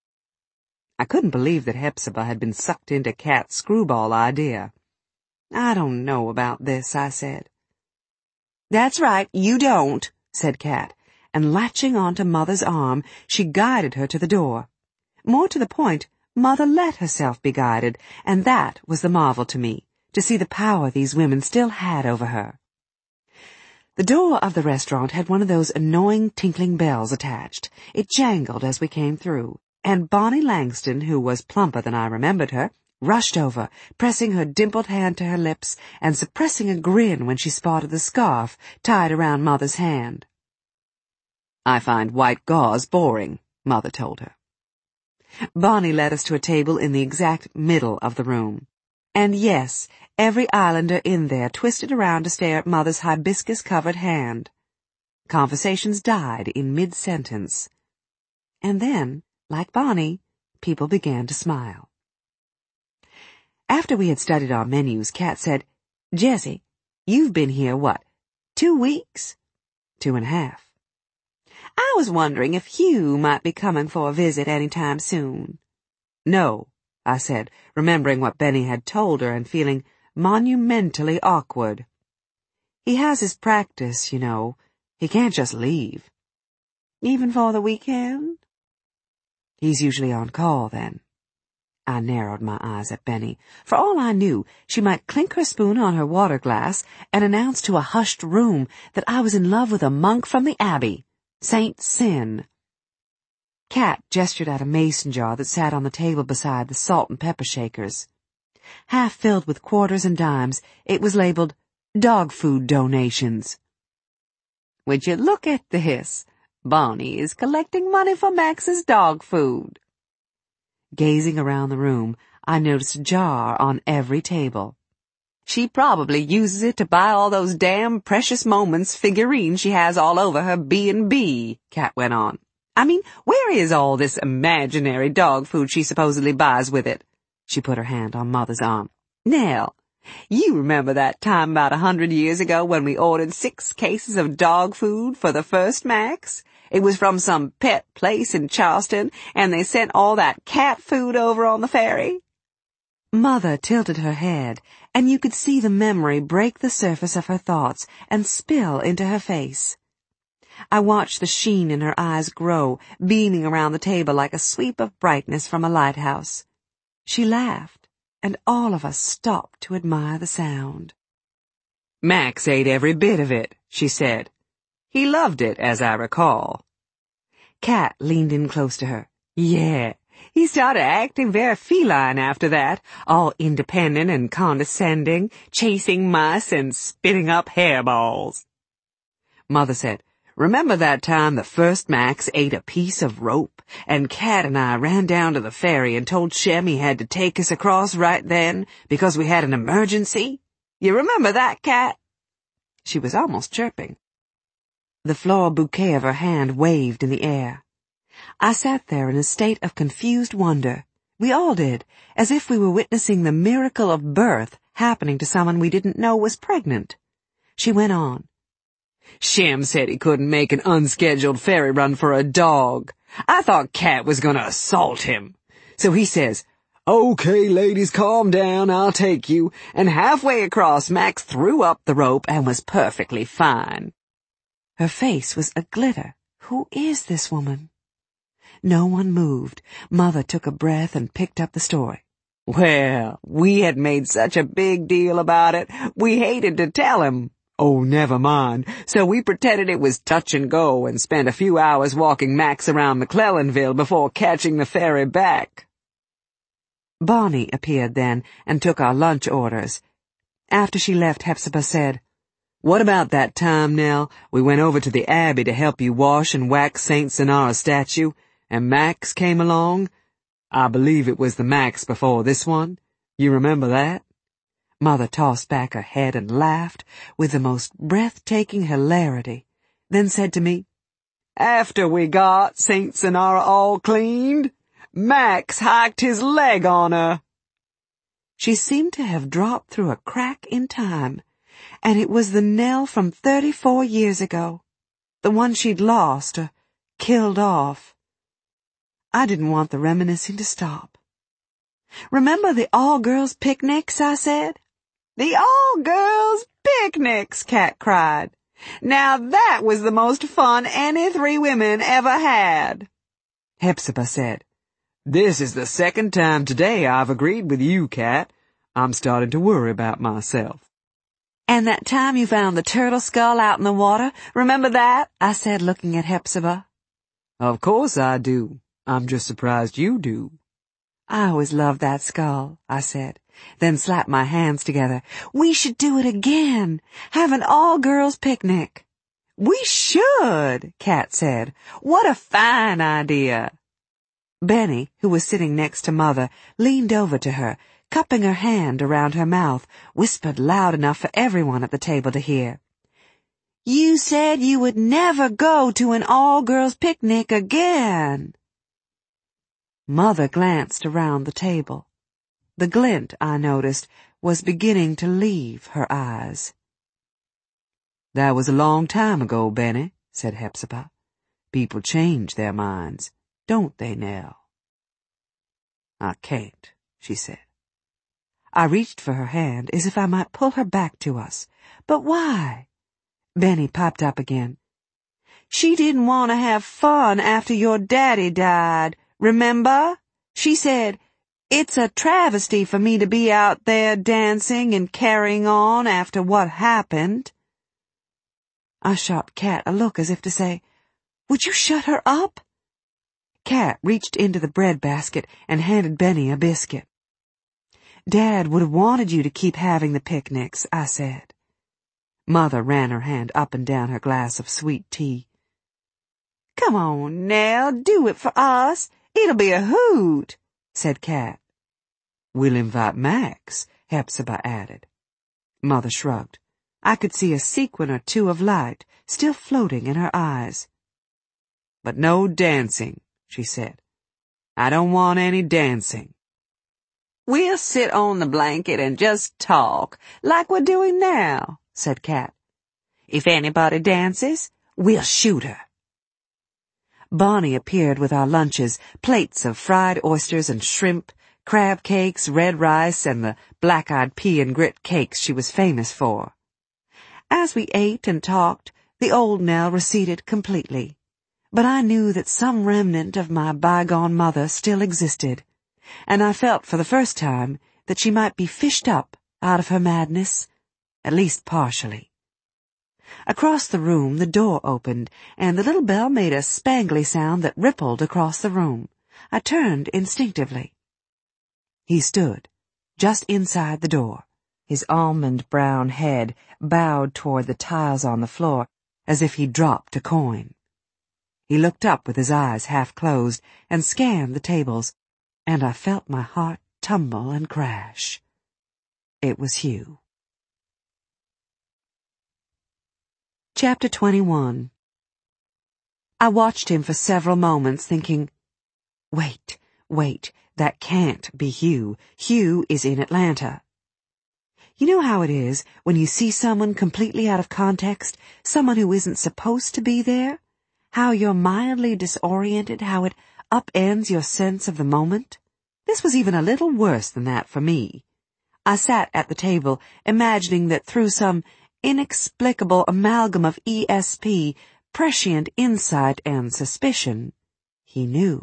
I couldn't believe that Hepzibah had been sucked into Cat's screwball idea. "I don't know about this," I said. "That's right, you don't," said Cat, and latching onto Mother's arm, she guided her to the door. More to the point, Mother let herself be guided, and that was the marvel to me, to see the power these women still had over her. The door of the restaurant had one of those annoying tinkling bells attached. It jangled as we came through. and Bonnie Langston, who was plumper than I remembered her, rushed over, pressing her dimpled hand to her lips and suppressing a grin when she spotted the scarf tied around Mother's hand. "I find white gauze boring," Mother told her. Bonnie led us to a table in the exact middle of the room. And yes, every islander in there twisted around to stare at Mother's hibiscus-covered hand. Conversations died in mid-sentence. And then, like Bonnie, people began to smile. After we had studied our menus, Kat said, "Jessie, you've been here, what, 2 weeks?" 2.5. "I was wondering if Hugh might be coming for a visit any time soon." "No," I said, remembering what Benny had told her and feeling monumentally awkward. "He has his practice, you know. He can't just leave." "Even for the weekend?" "He's usually on call then." I narrowed my eyes at Benny. For all I knew, she might clink her spoon on her water glass and announce to a hushed room that I was in love with a monk from the Abbey, Saint Sin. Kat gestured at a mason jar that sat on the table beside the salt and pepper shakers. Half filled with quarters and dimes, it was labeled dog food donations. "Would you look at this? Bonnie is collecting money for Max's dog food." Gazing around the room, I noticed a jar on every table. "She probably uses it to buy all those damn Precious Moments figurines she has all over her B&B, Kat went on. "I mean, where is all this imaginary dog food she supposedly buys with it?" She put her hand on Mother's arm. "Nell, you remember that time about 100 years ago when we ordered 6 cases of dog food for the first Max? It was from some pet place in Charleston, and they sent all that cat food over on the ferry." Mother tilted her head, and you could see the memory break the surface of her thoughts and spill into her face. I watched the sheen in her eyes grow, beaming around the table like a sweep of brightness from a lighthouse. She laughed, and all of us stopped to admire the sound. "Max ate every bit of it," she said. "He loved it, as I recall." Kat leaned in close to her. "Yeah, he started acting very feline after that, all independent and condescending, chasing mice and spitting up hairballs." Mother said, "Remember that time the first Max ate a piece of rope, and Kat and I ran down to the ferry and told Shem he had to take us across right then because we had an emergency? You remember that, Kat?" She was almost chirping. The floral bouquet of her hand waved in the air. I sat there in a state of confused wonder. We all did, as if we were witnessing the miracle of birth happening to someone we didn't know was pregnant. She went on. "Shem said he couldn't make an unscheduled ferry run for a dog. I thought Kat was going to assault him. So he says, 'Okay, ladies, calm down, I'll take you,' and halfway across Max threw up the rope and was perfectly fine." Her face was a-glitter. Who is this woman? No one moved. Mother took a breath and picked up the story. "Well, we had made such a big deal about it, we hated to tell him. Oh, never mind. So we pretended it was touch and go and spent a few hours walking Max around McClellanville before catching the ferry back." Bonnie appeared then and took our lunch orders. After she left, Hepzibah said, "What about that time, Nell, we went over to the Abbey to help you wash and wax Saint Sonara's statue, and Max came along? I believe it was the Max before this one. You remember that?" Mother tossed back her head and laughed with the most breathtaking hilarity, then said to me, "After we got Saint Sonara all cleaned, Max hiked his leg on her." She seemed to have dropped through a crack in time, and it was the Nell from 34 years ago, the one she'd lost or killed off. I didn't want the reminiscing to stop. "Remember the all-girls picnics?" I said. "The all-girls picnics," Kat cried. "Now that was the most fun any 3 women ever had." Hepzibah said, "This is the second time today I've agreed with you, Kat. I'm starting to worry about myself." "And that time you found the turtle skull out in the water, remember that?" I said, looking at Hepzibah. "Of course I do. I'm just surprised you do. I always loved that skull, I said, then slapped my hands together. We should do it again. Have an all-girls picnic. We should, Kat said. What a fine idea. Benny, who was sitting next to Mother, leaned over to her, cupping her hand around her mouth, whispered loud enough for everyone at the table to hear. You said you would never go to an all-girls picnic again. Mother glanced around the table. The glint, I noticed, was beginning to leave her eyes. That was a long time ago, Benny, said Hepzibah. People change their minds, don't they, Nell? I can't, she said. I reached for her hand as if I might pull her back to us. But why? Benny piped up again. She didn't want to have fun after your daddy died, remember? She said, it's a travesty for me to be out there dancing and carrying on after what happened. I shot Kat a look as if to say, would you shut her up? Kat reached into the bread basket and handed Benny a biscuit. Dad would have wanted you to keep having the picnics, I said. Mother ran her hand up and down her glass of sweet tea. Come on, Nell, do it for us. It'll be a hoot, said Kat. We'll invite Max, Hepzibah added. Mother shrugged. I could see a sequin or two of light still floating in her eyes. But no dancing, she said. I don't want any dancing. We'll sit on the blanket and just talk, like we're doing now, said Kat. If anybody dances, we'll shoot her. Bonnie appeared with our lunches, plates of fried oysters and shrimp, crab cakes, red rice, and the black-eyed pea and grit cakes she was famous for. As we ate and talked, the old Nell receded completely, but I knew that some remnant of my bygone mother still existed, and I felt for the first time that she might be fished up out of her madness, at least partially. Across the room the door opened, and the little bell made a spangly sound that rippled across the room. I turned instinctively. He stood, just inside the door, his almond-brown head bowed toward the tiles on the floor, as if he'd dropped a coin. He looked up with his eyes half closed and scanned the tables, and I felt my heart tumble and crash. It was Hugh. Chapter 21. I watched him for several moments, thinking, Wait, that can't be Hugh. Hugh is in Atlanta. You know how it is when you see someone completely out of context, someone who isn't supposed to be there? How you're mildly disoriented, how it upends your sense of the moment? This was even a little worse than that for me. I sat at the table, imagining that through some inexplicable amalgam of ESP, prescient insight and suspicion, he knew.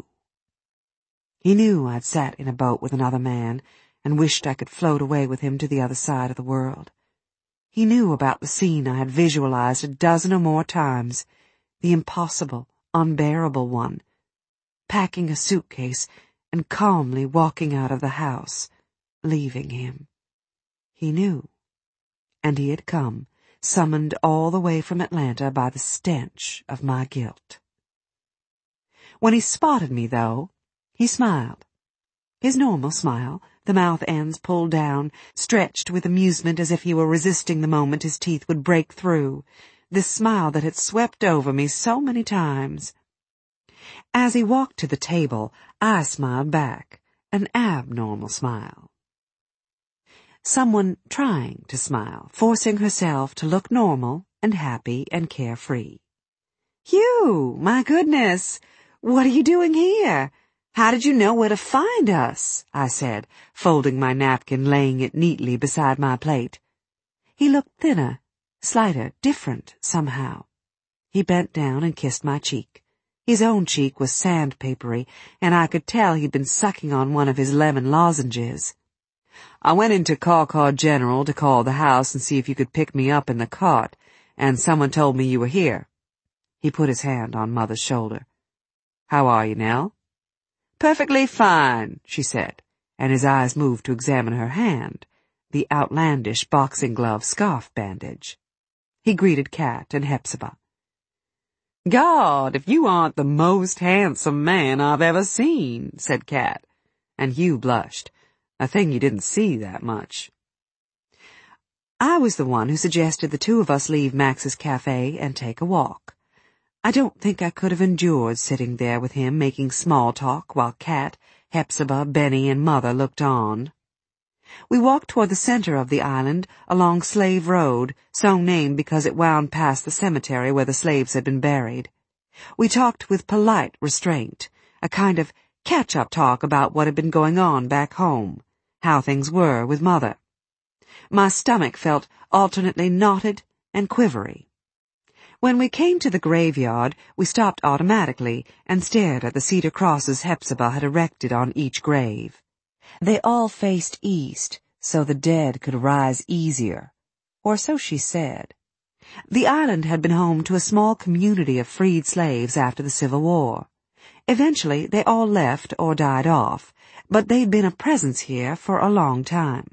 He knew I'd sat in a boat with another man and wished I could float away with him to the other side of the world. He knew about the scene I had visualized a dozen or more times, the impossible, unbearable one, packing a suitcase and calmly walking out of the house, leaving him. He knew. And he had come, summoned all the way from Atlanta by the stench of my guilt. When he spotted me, though, he smiled. His normal smile, the mouth ends pulled down, stretched with amusement as if he were resisting the moment his teeth would break through, this smile that had swept over me so many times. As he walked to the table, I smiled back, an abnormal smile. Someone trying to smile, forcing herself to look normal and happy and carefree. Hugh, my goodness, what are you doing here? How did you know where to find us? I said, folding my napkin, laying it neatly beside my plate. He looked thinner, slighter, different somehow. He bent down and kissed my cheek. His own cheek was sandpapery, and I could tell he'd been sucking on one of his lemon lozenges. I went into Caw General to call the house and see if you could pick me up in the cart, and someone told me you were here. He put his hand on Mother's shoulder. How are you, Nell? Perfectly fine, she said, and his eyes moved to examine her hand, the outlandish boxing glove scarf bandage. He greeted Kat and Hepzibah. God, if you aren't the most handsome man I've ever seen, said Kat, and Hugh blushed, a thing you didn't see that much. I was the one who suggested the two of us leave Max's cafe and take a walk. I don't think I could have endured sitting there with him making small talk while Kat, Hepzibah, Benny, and Mother looked on. We walked toward the center of the island along Slave Road, so named because it wound past the cemetery where the slaves had been buried. We talked with polite restraint, a kind of catch-up talk about what had been going on back home, how things were with Mother. My stomach felt alternately knotted and quivery. When we came to the graveyard, we stopped automatically and stared at the cedar crosses Hepzibah had erected on each grave. They all faced east, so the dead could rise easier, or so she said. The island had been home to a small community of freed slaves after the Civil War. Eventually, they all left or died off, but they'd been a presence here for a long time.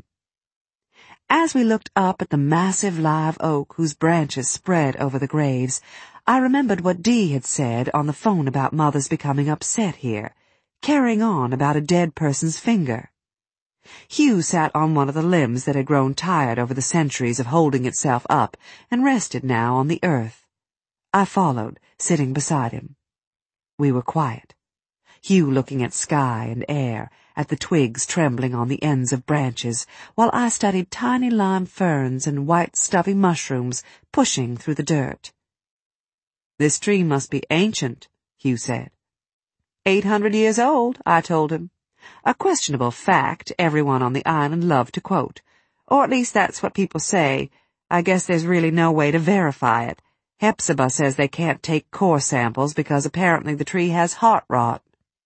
As we looked up at the massive live oak whose branches spread over the graves, I remembered what Dee had said on the phone about Mother's becoming upset here, carrying on about a dead person's finger. Hugh sat on one of the limbs that had grown tired over the centuries of holding itself up and rested now on the earth. I followed, sitting beside him. We were quiet, Hugh looking at sky and air, at the twigs trembling on the ends of branches, while I studied tiny lime ferns and white stubby mushrooms pushing through the dirt. This tree must be ancient, Hugh said. 800 years old, I told him. A questionable fact everyone on the island loved to quote. Or at least that's what people say. I guess there's really no way to verify it. Hepzibah says they can't take core samples because apparently the tree has heart rot.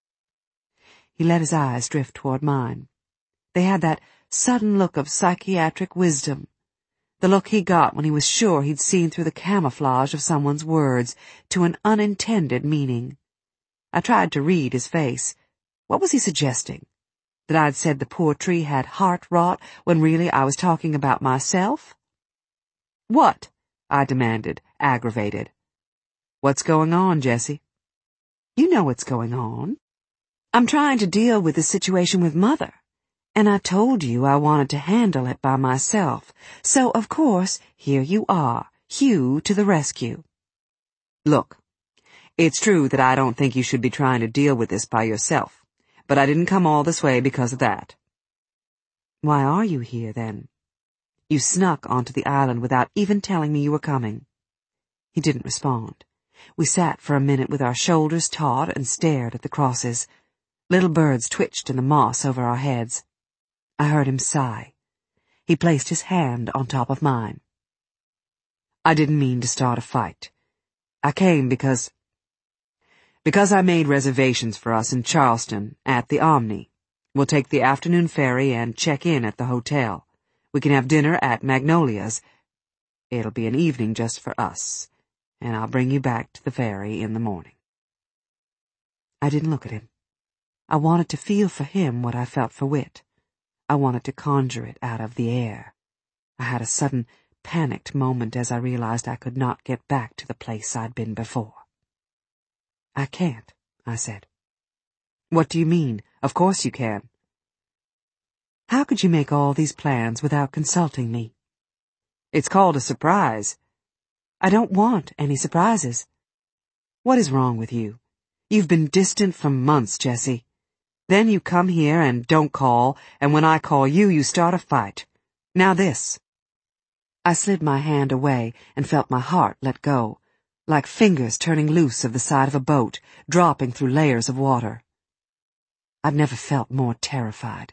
He let his eyes drift toward mine. They had that sudden look of psychiatric wisdom, the look he got when he was sure he'd seen through the camouflage of someone's words to an unintended meaning. I tried to read his face. What was he suggesting? That I'd said the poor tree had heart rot when really I was talking about myself? What? I demanded, aggravated. What's going on, Jessie? You know what's going on. I'm trying to deal with the situation with Mother, and I told you I wanted to handle it by myself, so of course, here you are, Hugh to the rescue. Look, it's true that I don't think you should be trying to deal with this by yourself, but I didn't come all this way because of that. Why are you here, then? You snuck onto the island without even telling me you were coming. He didn't respond. We sat for a minute with our shoulders taut and stared at the crosses. Little birds twitched in the moss over our heads. I heard him sigh. He placed his hand on top of mine. I didn't mean to start a fight. I came because I made reservations for us in Charleston at the Omni. We'll take the afternoon ferry and check in at the hotel. We can have dinner at Magnolia's. It'll be an evening just for us, and I'll bring you back to the ferry in the morning. I didn't look at him. I wanted to feel for him what I felt for Whit. I wanted to conjure it out of the air. I had a sudden, panicked moment as I realized I could not get back to the place I'd been before. I can't, I said. What do you mean? Of course you can. How could you make all these plans without consulting me? It's called a surprise. I don't want any surprises. What is wrong with you? You've been distant for months, Jessie. Then you come here and don't call, and when I call you, you start a fight. Now this. I slid my hand away and felt my heart let go, like fingers turning loose of the side of a boat, dropping through layers of water. I've never felt more terrified.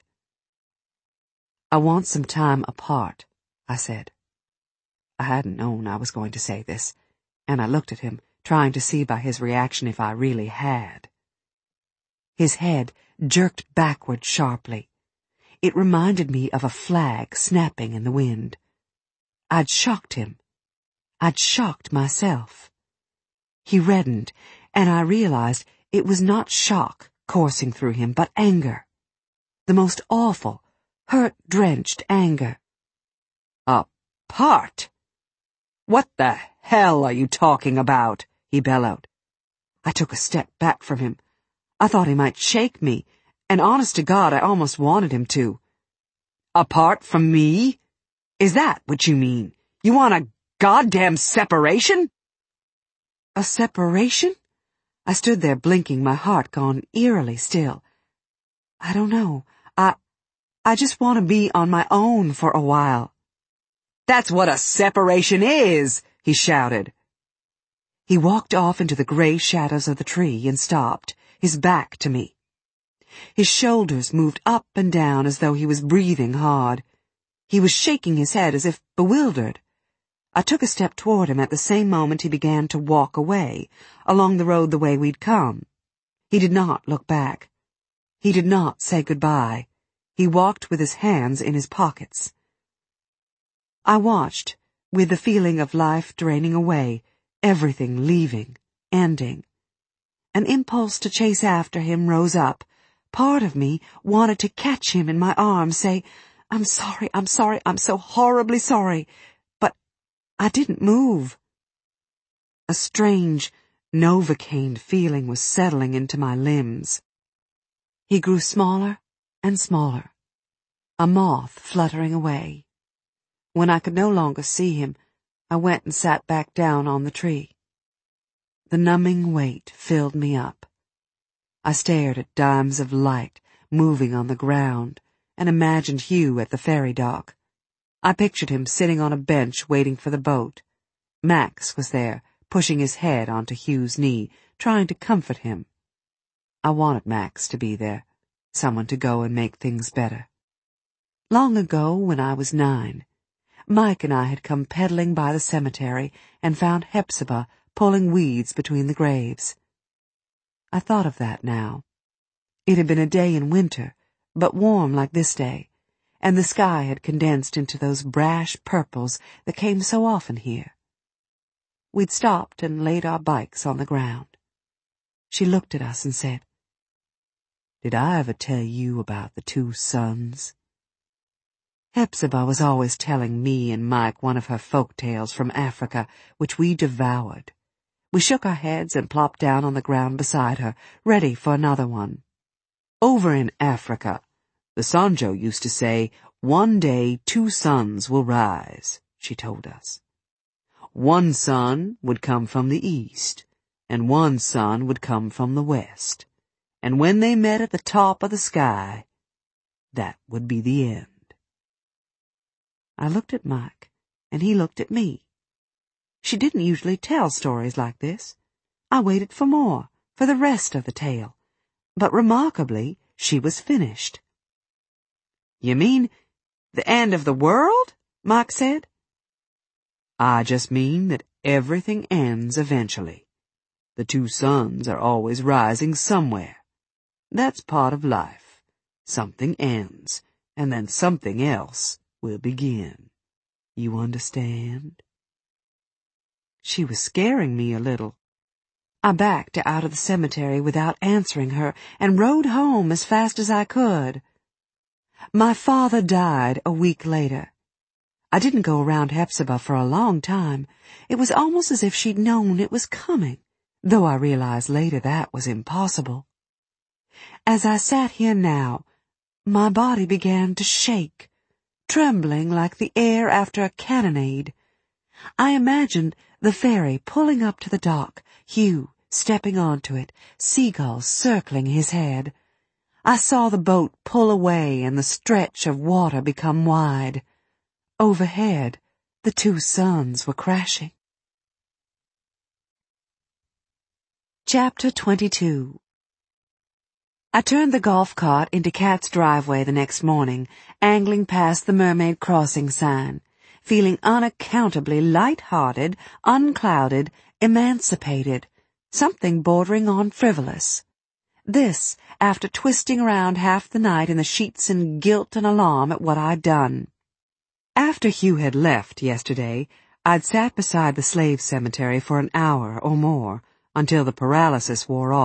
I want some time apart, I said. I hadn't known I was going to say this, and I looked at him, trying to see by his reaction if I really had. His head jerked backward sharply. It reminded me of a flag snapping in the wind. I'd shocked him. I'd shocked myself. He reddened, and I realized it was not shock coursing through him but anger. The most awful, hurt-drenched anger. Apart? What the hell are you talking about? He bellowed. I took a step back from him. I thought he might shake me, and honest to God, I almost wanted him to. Apart from me? Is that what you mean? You want a goddamn separation? A separation? I stood there blinking, my heart gone eerily still. I don't know. I just want to be on my own for a while. That's what a separation is, he shouted. He walked off into the gray shadows of the tree and stopped, his back to me. His shoulders moved up and down as though he was breathing hard. He was shaking his head as if bewildered. I took a step toward him at the same moment he began to walk away, along the road the way we'd come. He did not look back. He did not say goodbye. He walked with his hands in his pockets. I watched, with the feeling of life draining away, everything leaving, ending. An impulse to chase after him rose up. Part of me wanted to catch him in my arms, say, I'm sorry, I'm so horribly sorry. But I didn't move. A strange, Novocaine feeling was settling into my limbs. He grew smaller and smaller, a moth fluttering away. When I could no longer see him, I went and sat back down on the tree. The numbing weight filled me up. I stared at dimes of light moving on the ground and imagined Hugh at the ferry dock. I pictured him sitting on a bench waiting for the boat. Max was there, pushing his head onto Hugh's knee, trying to comfort him. I wanted Max to be there, someone to go and make things better. Long ago, when I was 9, Mike and I had come pedaling by the cemetery and found Hepzibah pulling weeds between the graves. I thought of that now. It had been a day in winter, but warm like this day, and the sky had condensed into those brash purples that came so often here. We'd stopped and laid our bikes on the ground. She looked at us and said, "Did I ever tell you about the 2 sons?" Hepzibah was always telling me and Mike one of her folk tales from Africa, which we devoured. We shook our heads and plopped down on the ground beside her, ready for another one. Over in Africa, the Sanjo used to say, "One day 2 sons will rise," she told us. One son would come from the east, and one son would come from the west. And when they met at the top of the sky, that would be the end. I looked at Mike, and he looked at me. She didn't usually tell stories like this. I waited for more, for the rest of the tale. But remarkably, she was finished. "You mean the end of the world?" Mike said. "I just mean that everything ends eventually. The 2 sons are always rising somewhere. That's part of life. Something ends, and then something else will begin. You understand?" She was scaring me a little. I backed out of the cemetery without answering her and rode home as fast as I could. My father died a week later. I didn't go around Hepzibah for a long time. It was almost as if she'd known it was coming, though I realized later that was impossible. As I sat here now, my body began to shake, trembling like the air after a cannonade. I imagined the ferry pulling up to the dock, Hugh stepping onto it, seagulls circling his head. I saw the boat pull away and the stretch of water become wide. Overhead, the 2 sons were crashing. Chapter 22. I turned the golf cart into Kat's driveway the next morning, angling past the Mermaid Crossing sign, feeling unaccountably light-hearted, unclouded, emancipated, something bordering on frivolous. This, after twisting around half the night in the sheets in guilt and alarm at what I'd done. After Hugh had left yesterday, I'd sat beside the slave cemetery for an hour or more, until the paralysis wore off,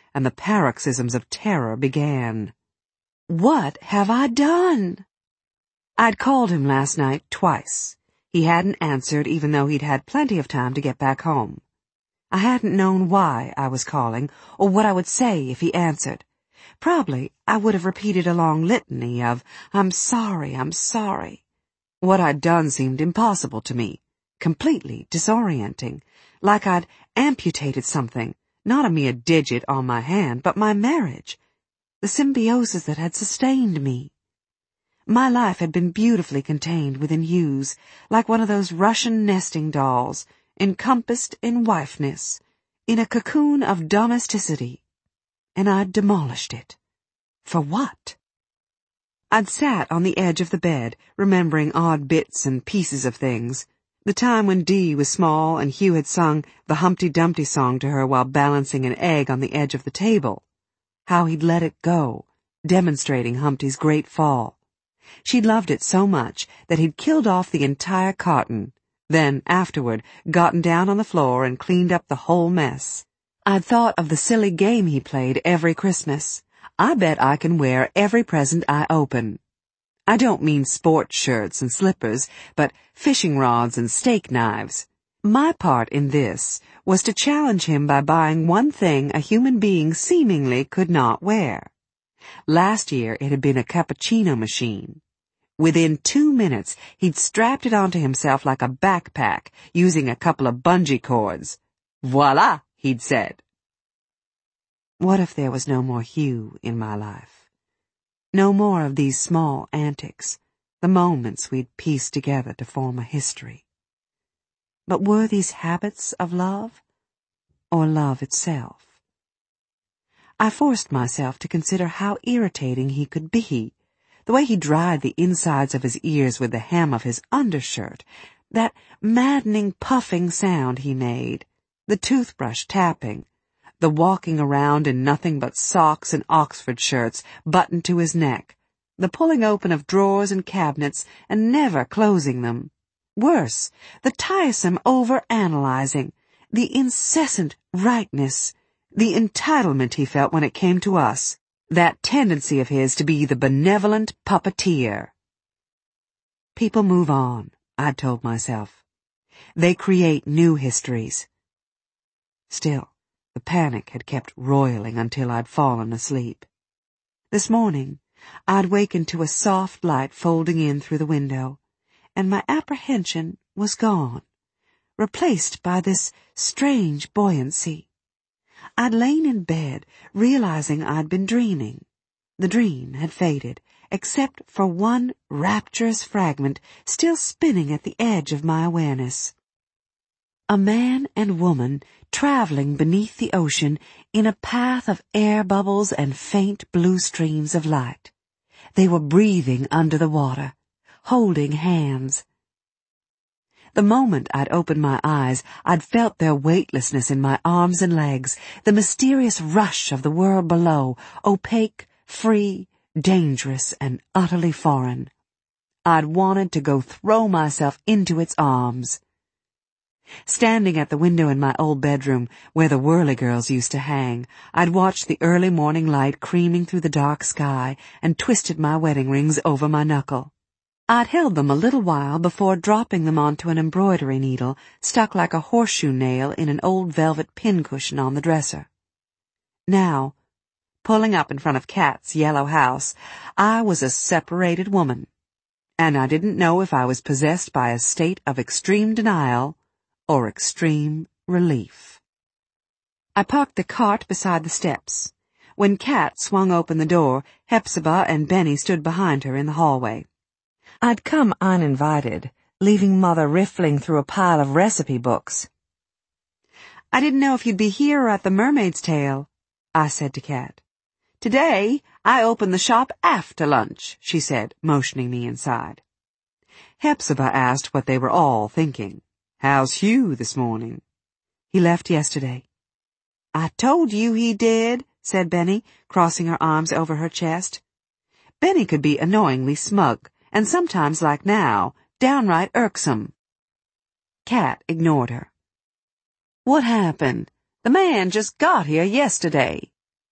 and the paroxysms of terror began. What have I done? I'd called him last night twice. He hadn't answered even though he'd had plenty of time to get back home. I hadn't known why I was calling or what I would say if he answered. Probably I would have repeated a long litany of, I'm sorry, I'm sorry. What I'd done seemed impossible to me, completely disorienting, like I'd amputated something, not a mere digit on my hand, but my marriage, the symbiosis that had sustained me. My life had been beautifully contained within Hugh's, like one of those Russian nesting dolls, encompassed in wifeness, in a cocoon of domesticity, and I'd demolished it. For what? I'd sat on the edge of the bed, remembering odd bits and pieces of things. The time when Dee was small and Hugh had sung the Humpty Dumpty song to her while balancing an egg on the edge of the table. How he'd let it go, demonstrating Humpty's great fall. She'd loved it so much that he'd killed off the entire carton, then, afterward, gotten down on the floor and cleaned up the whole mess. I'd thought of the silly game he played every Christmas. I bet I can wear every present I open. I don't mean sports shirts and slippers, but fishing rods and steak knives. My part in this was to challenge him by buying one thing a human being seemingly could not wear. Last year it had been a cappuccino machine. Within 2 minutes, he'd strapped it onto himself like a backpack, using a couple of bungee cords. Voila, he'd said. What if there was no more Hugh in my life? No more of these small antics, the moments we'd pieced together to form a history. But were these habits of love, or love itself? I forced myself to consider how irritating he could be. The way he dried the insides of his ears with the hem of his undershirt, that maddening puffing sound he made, the toothbrush tapping, the walking around in nothing but socks and Oxford shirts buttoned to his neck, the pulling open of drawers and cabinets and never closing them. Worse, the tiresome over-analyzing, the incessant rightness, the entitlement he felt when it came to us, that tendency of his to be the benevolent puppeteer. People move on, I'd told myself. They create new histories. Still, the panic had kept roiling until I'd fallen asleep. This morning, I'd wakened to a soft light folding in through the window, and my apprehension was gone, replaced by this strange buoyancy. I'd lain in bed, realizing I'd been dreaming. The dream had faded, except for one rapturous fragment still spinning at the edge of my awareness. A man and woman traveling beneath the ocean in a path of air bubbles and faint blue streams of light. They were breathing under the water, holding hands. The moment I'd opened my eyes, I'd felt their weightlessness in my arms and legs, the mysterious rush of the world below, opaque, free, dangerous, and utterly foreign. I'd wanted to go throw myself into its arms. Standing at the window in my old bedroom, where the Whirligirls used to hang, I'd watched the early morning light creaming through the dark sky and twisted my wedding rings over my knuckle. I'd held them a little while before dropping them onto an embroidery needle stuck like a horseshoe nail in an old velvet pincushion on the dresser. Now, pulling up in front of Kat's yellow house, I was a separated woman, and I didn't know if I was possessed by a state of extreme denial or extreme relief. I parked the cart beside the steps. When Kat swung open the door, Hepzibah and Benny stood behind her in the hallway. I'd come uninvited, leaving Mother riffling through a pile of recipe books. I didn't know if you'd be here or at the Mermaid's Tail, I said to Kat. Today, I opened the shop after lunch, she said, motioning me inside. Hepzibah asked what they were all thinking. How's Hugh this morning? He left yesterday. I told you he did, said Benny, crossing her arms over her chest. Benny could be annoyingly smug, and sometimes, like now, downright irksome. Kat ignored her. What happened? The man just got here yesterday.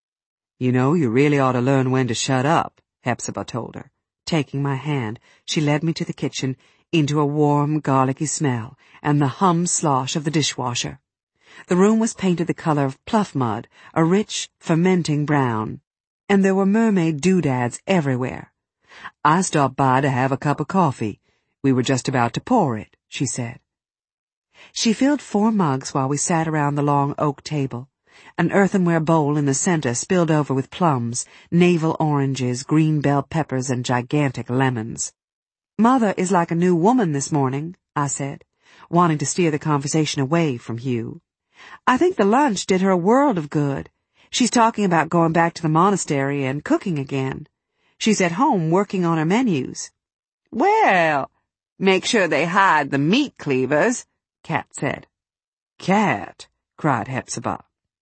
You know, you really ought to learn when to shut up, Hepzibah told her. Taking my hand, she led me to the kitchen, into a warm, garlicky smell, and the hum-slosh of the dishwasher. The room was painted the color of pluff mud, a rich, fermenting brown, and there were mermaid doodads everywhere. I stopped by to have a cup of coffee. We were just about to pour it, she said. She filled 4 mugs while we sat around the long oak table. An earthenware bowl in the center spilled over with plums, navel oranges, green bell peppers, and gigantic lemons. Mother is like a new woman this morning, I said, wanting to steer the conversation away from Hugh. I think the lunch did her a world of good. She's talking about going back to the monastery and cooking again. She's at home working on her menus. Well, make sure they hide the meat cleavers, Cat said. Cat, cried Hepzibah.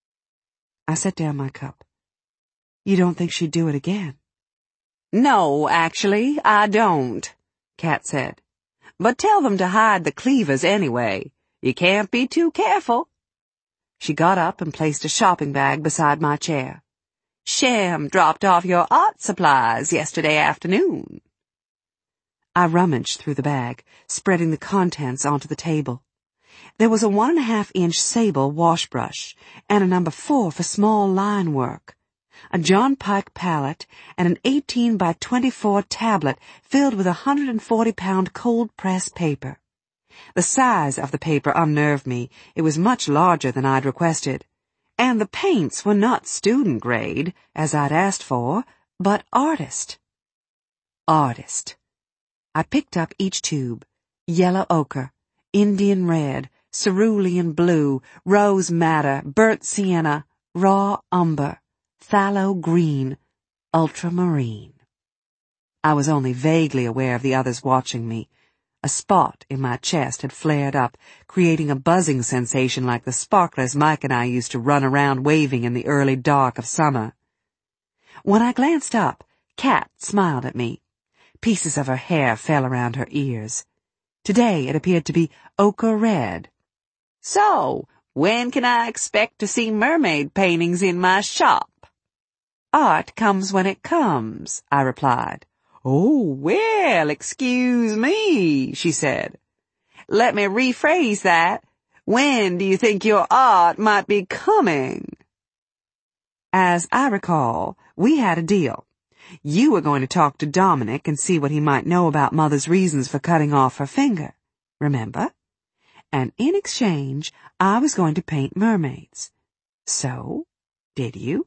I set down my cup. You don't think she'd do it again? No, actually, I don't, Cat said. But tell them to hide the cleavers anyway. You can't be too careful. She got up and placed a shopping bag beside my chair. Shem dropped off your art supplies yesterday afternoon. I rummaged through the bag, spreading the contents onto the table. There was a 1.5-inch sable wash brush and a number 4 for small line work, a John Pike palette, and an 18 by 24 tablet filled with 140-pound cold-pressed paper. The size of the paper unnerved me. It was much larger than I'd requested. And the paints were not student grade, as I'd asked for, but artist. Artist. I picked up each tube. Yellow ochre, Indian red, cerulean blue, rose madder, burnt sienna, raw umber, phthalo green, ultramarine. I was only vaguely aware of the others watching me. A spot in my chest had flared up, creating a buzzing sensation like the sparklers Mike and I used to run around waving in the early dark of summer. When I glanced up, Cat smiled at me. Pieces of her hair fell around her ears. Today it appeared to be ochre red. So, when can I expect to see mermaid paintings in my shop? Art comes when it comes, I replied. Oh, well, excuse me, she said. Let me rephrase that. When do you think your art might be coming? As I recall, we had a deal. You were going to talk to Dominic and see what he might know about Mother's reasons for cutting off her finger. Remember? And in exchange, I was going to paint mermaids. So, did you?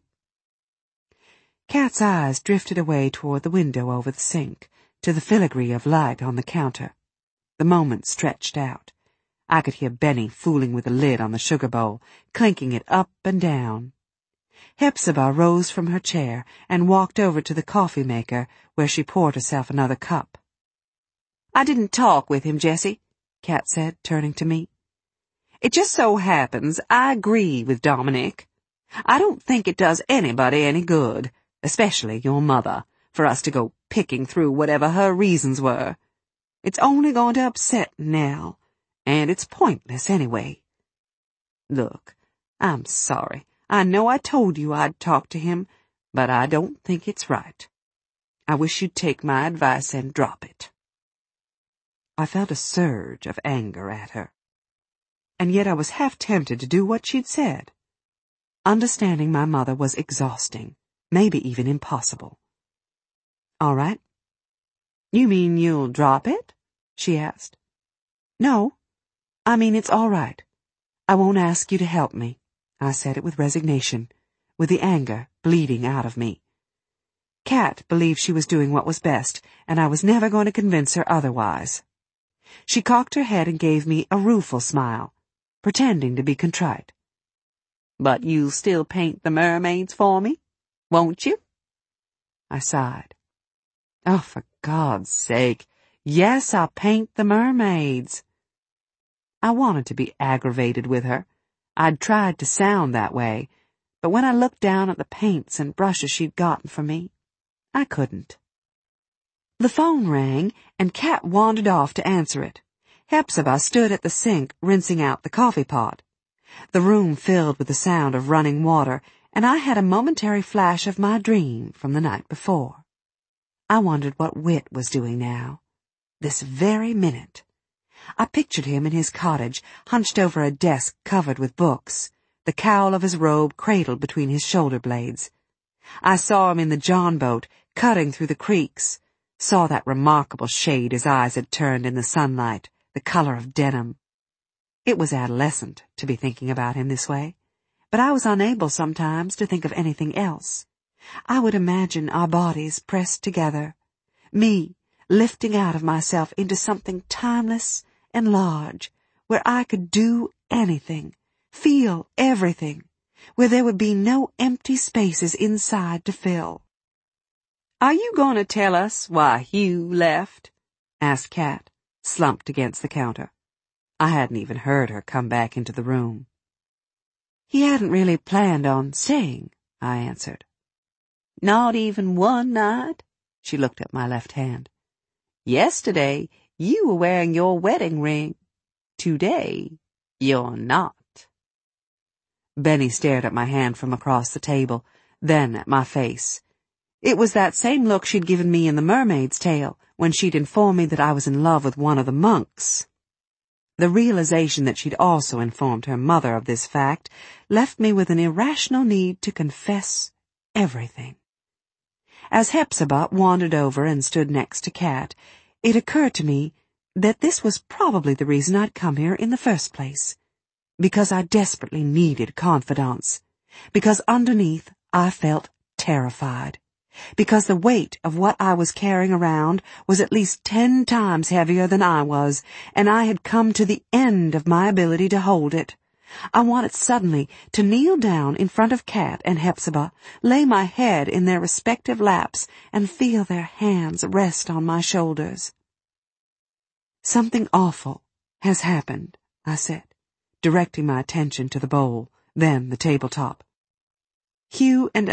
Cat's eyes drifted away toward the window over the sink, to the filigree of light on the counter. The moment stretched out. I could hear Benny fooling with the lid on the sugar bowl, clinking it up and down. Hepzibah rose from her chair and walked over to the coffee maker, where she poured herself another cup. I didn't talk with him, Jessie, Cat said, turning to me. It just so happens I agree with Dominic. I don't think it does anybody any good, especially your mother, for us to go picking through whatever her reasons were. It's only going to upset Nell, and it's pointless anyway. Look, I'm sorry. I know I told you I'd talk to him, but I don't think it's right. I wish you'd take my advice and drop it. I felt a surge of anger at her, and yet I was half tempted to do what she'd said. Understanding my mother was exhausting, maybe even impossible. All right. You mean you'll drop it? She asked. No, I mean it's all right. I won't ask you to help me. I said it with resignation, with the anger bleeding out of me. Cat believed she was doing what was best, and I was never going to convince her otherwise. She cocked her head and gave me a rueful smile, pretending to be contrite. But you'll still paint the mermaids for me, won't you? I sighed. Oh, for God's sake, yes, I'll paint the mermaids. I wanted to be aggravated with her. I'd tried to sound that way, but when I looked down at the paints and brushes she'd gotten for me, I couldn't. The phone rang, and Cat wandered off to answer it. Hepzibah stood at the sink, rinsing out the coffee pot. The room filled with the sound of running water, and I had a momentary flash of my dream from the night before. I wondered what Whit was doing now, this very minute. I pictured him in his cottage, hunched over a desk covered with books, the cowl of his robe cradled between his shoulder blades. I saw him in the John boat, cutting through the creeks, saw that remarkable shade his eyes had turned in the sunlight, the color of denim. It was adolescent to be thinking about him this way, but I was unable sometimes to think of anything else. I would imagine our bodies pressed together, me lifting out of myself into something timeless and large, where I could do anything, feel everything, where there would be no empty spaces inside to fill. "Are you going to tell us why Hugh left?" asked Kat, slumped against the counter. I hadn't even heard her come back into the room. "He hadn't really planned on staying," I answered. "Not even one night?" She looked at my left hand. "Yesterday, you were wearing your wedding ring. Today, you're not." Benny stared at my hand from across the table, then at my face. It was that same look she'd given me in The Mermaid's Tale, when she'd informed me that I was in love with one of the monks. The realization that she'd also informed her mother of this fact left me with an irrational need to confess everything. As Hepzibah wandered over and stood next to Kat, it occurred to me that this was probably the reason I'd come here in the first place. Because I desperately needed confidants. Because underneath I felt terrified. Because the weight of what I was carrying around was at least 10 times heavier than I was, and I had come to the end of my ability to hold it. I wanted suddenly to kneel down in front of Kat and Hepzibah, lay my head in their respective laps, and feel their hands rest on my shoulders. "Something awful has happened," I said, directing my attention to the bowl, then the tabletop. "Hugh and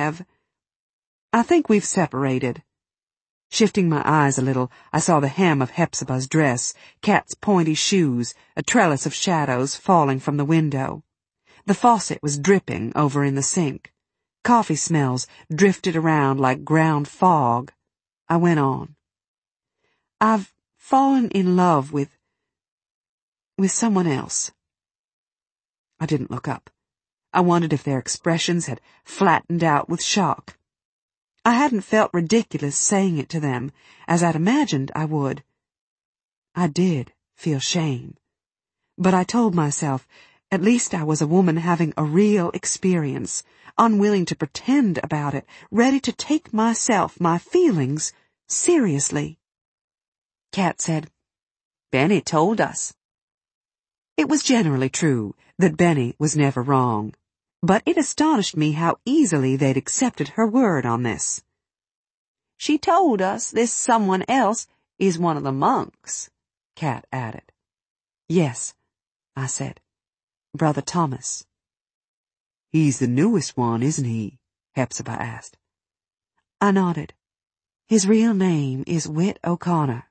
I think we've separated." Shifting my eyes a little, I saw the hem of Hepzibah's dress, Kat's pointy shoes, a trellis of shadows falling from the window. The faucet was dripping over in the sink. Coffee smells drifted around like ground fog. I went on. "I've fallen in love with someone else." I didn't look up. I wondered if their expressions had flattened out with shock. I hadn't felt ridiculous saying it to them, as I'd imagined I would. I did feel shame. But I told myself, at least I was a woman having a real experience, unwilling to pretend about it, ready to take myself, my feelings, seriously. Kat said, "Benny told us." It was generally true that Benny was never wrong, but it astonished me how easily they'd accepted her word on this. "She told us this someone else is one of the monks," Kat added. "Yes," I said. "Brother Thomas." "He's the newest one, isn't he?" Hepzibah asked. I nodded. "His real name is Whit O'Connor."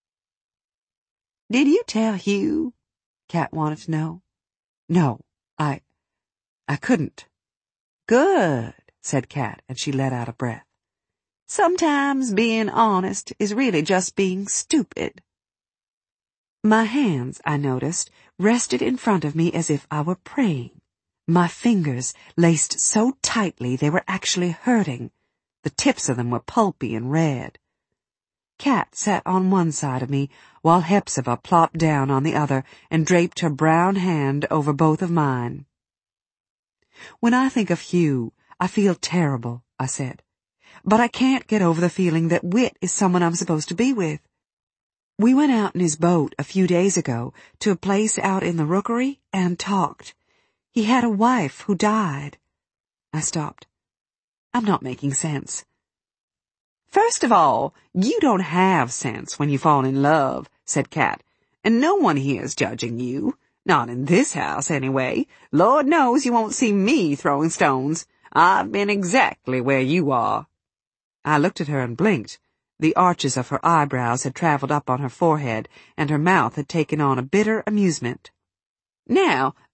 "Did you tell Hugh?" Kat wanted to know. "No, I couldn't." "Good," said Kat, and she let out a breath. "Sometimes being honest is really just being stupid." My hands, I noticed, rested in front of me as if I were praying. My fingers laced so tightly they were actually hurting. The tips of them were pulpy and red. Kat sat on one side of me, while Hepzibah plopped down on the other and draped her brown hand over both of mine. "When I think of Hugh, I feel terrible," I said. "But I can't get over the feeling that Whit is someone I'm supposed to be with. We went out in his boat a few days ago to a place out in the rookery and talked. He had a wife who died." I stopped. I'm not making sense. "First of all, you don't have sense when you fall in love," said Kat, "and no one here's judging you. Not in this house, anyway. Lord knows you won't see me throwing stones. I've been exactly where you are." I looked at her and blinked. The arches of her eyebrows had traveled up on her forehead, and her mouth had taken on a bitter amusement. "Now,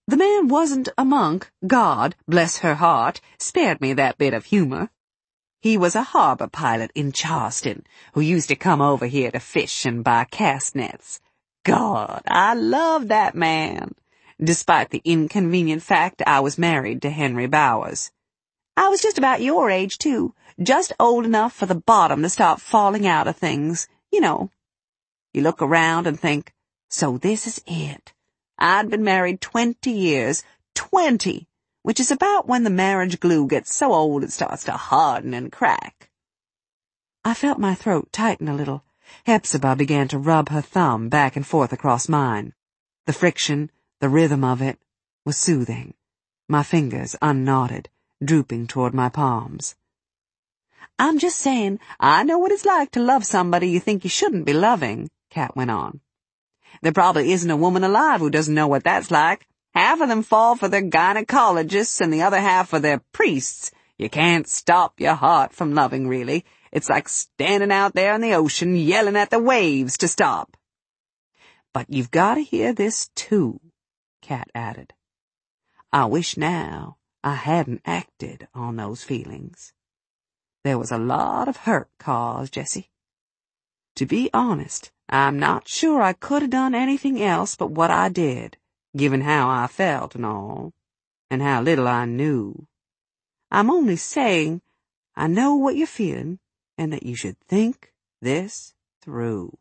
The man wasn't a monk. God, bless her heart, spared me that bit of humor. He was a harbor pilot in Charleston who used to come over here to fish and buy cast nets. God, I love that man, despite the inconvenient fact I was married to Henry Bowers. I was just about your age, too, just old enough for the bottom to stop falling out of things, you know. You look around and think, so this is it. I'd been married 20 years, 20, which is about when the marriage glue gets so old it starts to harden and crack. I felt my throat tighten a little. Hepzibah began to rub her thumb back and forth across mine. The friction, the rhythm of it, was soothing. My fingers unknotted, drooping toward my palms. I'm just saying, I know what it's like to love somebody you think you shouldn't be loving, Kat went on. There probably isn't a woman alive who doesn't know what that's like. Half of them fall for their gynecologists and the other half for their priests. You can't stop your heart from loving, really. It's like standing out there in the ocean yelling at the waves to stop. But you've got to hear this, too, Kat added. I wish now I hadn't acted on those feelings. There was a lot of hurt caused, Jessie. To be honest, I'm not sure I could have done anything else but what I did, given how I felt and all, and how little I knew. I'm only saying I know what you're feeling, and that you should think this through.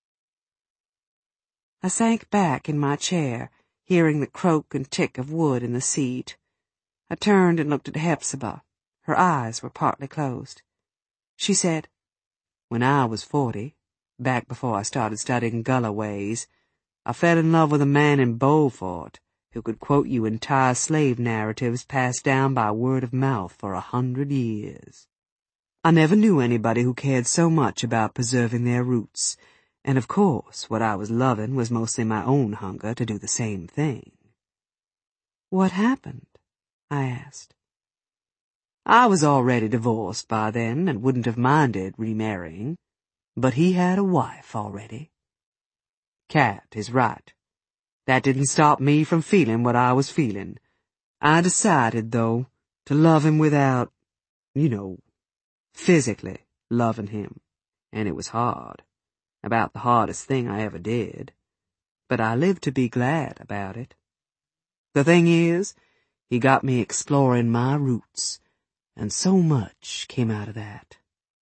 I sank back in my chair, hearing the croak and tick of wood in the seat. I turned and looked at Hepzibah. Her eyes were partly closed. She said, When I was 40, back before I started studying Gullah ways, I fell in love with a man in Beaufort who could quote you entire slave narratives passed down by word of mouth for 100 years. I never knew anybody who cared so much about preserving their roots, and of course what I was loving was mostly my own hunger to do the same thing. What happened? I asked. I was already divorced by then and wouldn't have minded remarrying, but he had a wife already. Kat is right. That didn't stop me from feeling what I was feeling. I decided, though, to love him without, physically loving him. And it was hard. About the hardest thing I ever did. But I lived to be glad about it. The thing is, he got me exploring my roots, and so much came out of that.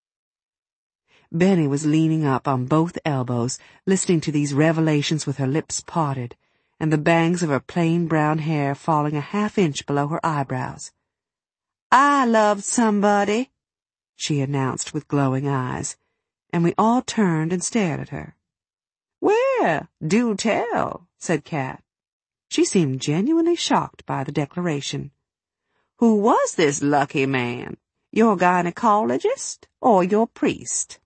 Benny was leaning up on both elbows, listening to these revelations with her lips parted, and the bangs of her plain brown hair falling a half-inch below her eyebrows. I loved somebody, she announced with glowing eyes, and we all turned and stared at her. Well, do tell, said Kat. She seemed genuinely shocked by the declaration. Who was this lucky man? Your gynecologist or your priest?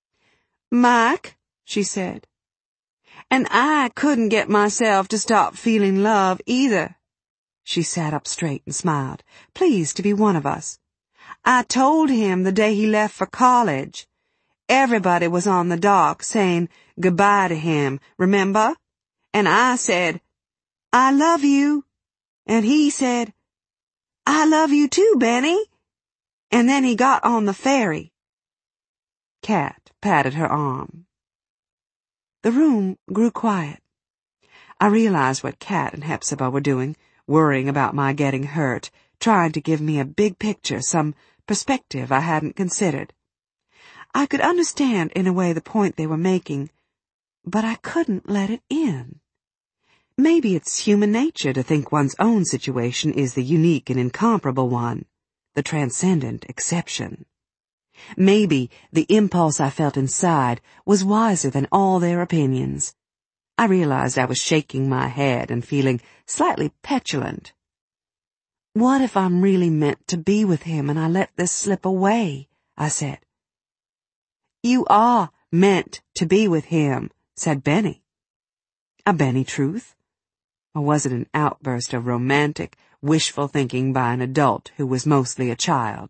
Mike, she said. And I couldn't get myself to stop feeling love either. She sat up straight and smiled, pleased to be one of us. I told him the day he left for college. Everybody was on the dock saying goodbye to him, remember? And I said, I love you. And he said, I love you too, Benny. And then he got on the ferry. Kat patted her arm. The room grew quiet. I realized what Kat and Hepzibah were doing, worrying about my getting hurt, trying to give me a big picture, some perspective I hadn't considered. I could understand in a way the point they were making, but I couldn't let it in. Maybe it's human nature to think one's own situation is the unique and incomparable one, the transcendent exception. Maybe the impulse I felt inside was wiser than all their opinions. I realized I was shaking my head and feeling slightly petulant. What if I'm really meant to be with him and I let this slip away? I said. You are meant to be with him, said Benny. A Benny truth? Or was it an outburst of romantic, wishful thinking by an adult who was mostly a child?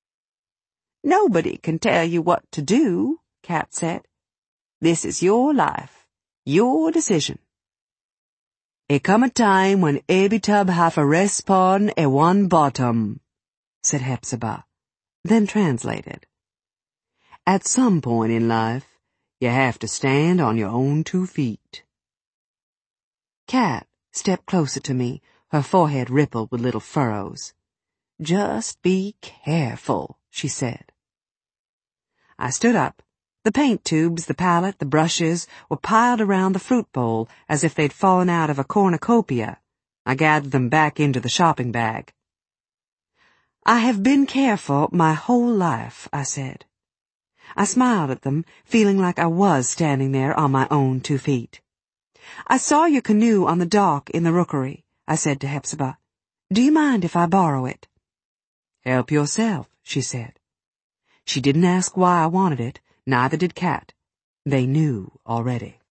Nobody can tell you what to do, Kat said. This is your life, your decision. "E come a time when every tub have a respawn e one bottom," said Hepzibah, then translated. "At some point in life, you have to stand on your own 2 feet. Kat stepped closer to me, her forehead rippled with little furrows. "Just be careful," she said. I stood up. The paint tubes, the palette, the brushes were piled around the fruit bowl as if they'd fallen out of a cornucopia. I gathered them back into the shopping bag. "I have been careful my whole life," I said. I smiled at them, feeling like I was standing there on my own 2 feet. "I saw your canoe on the dock in the rookery," I said to Hepzibah. "Do you mind if I borrow it?" "Help yourself," she said. She didn't ask why I wanted it, neither did Kat. They knew already.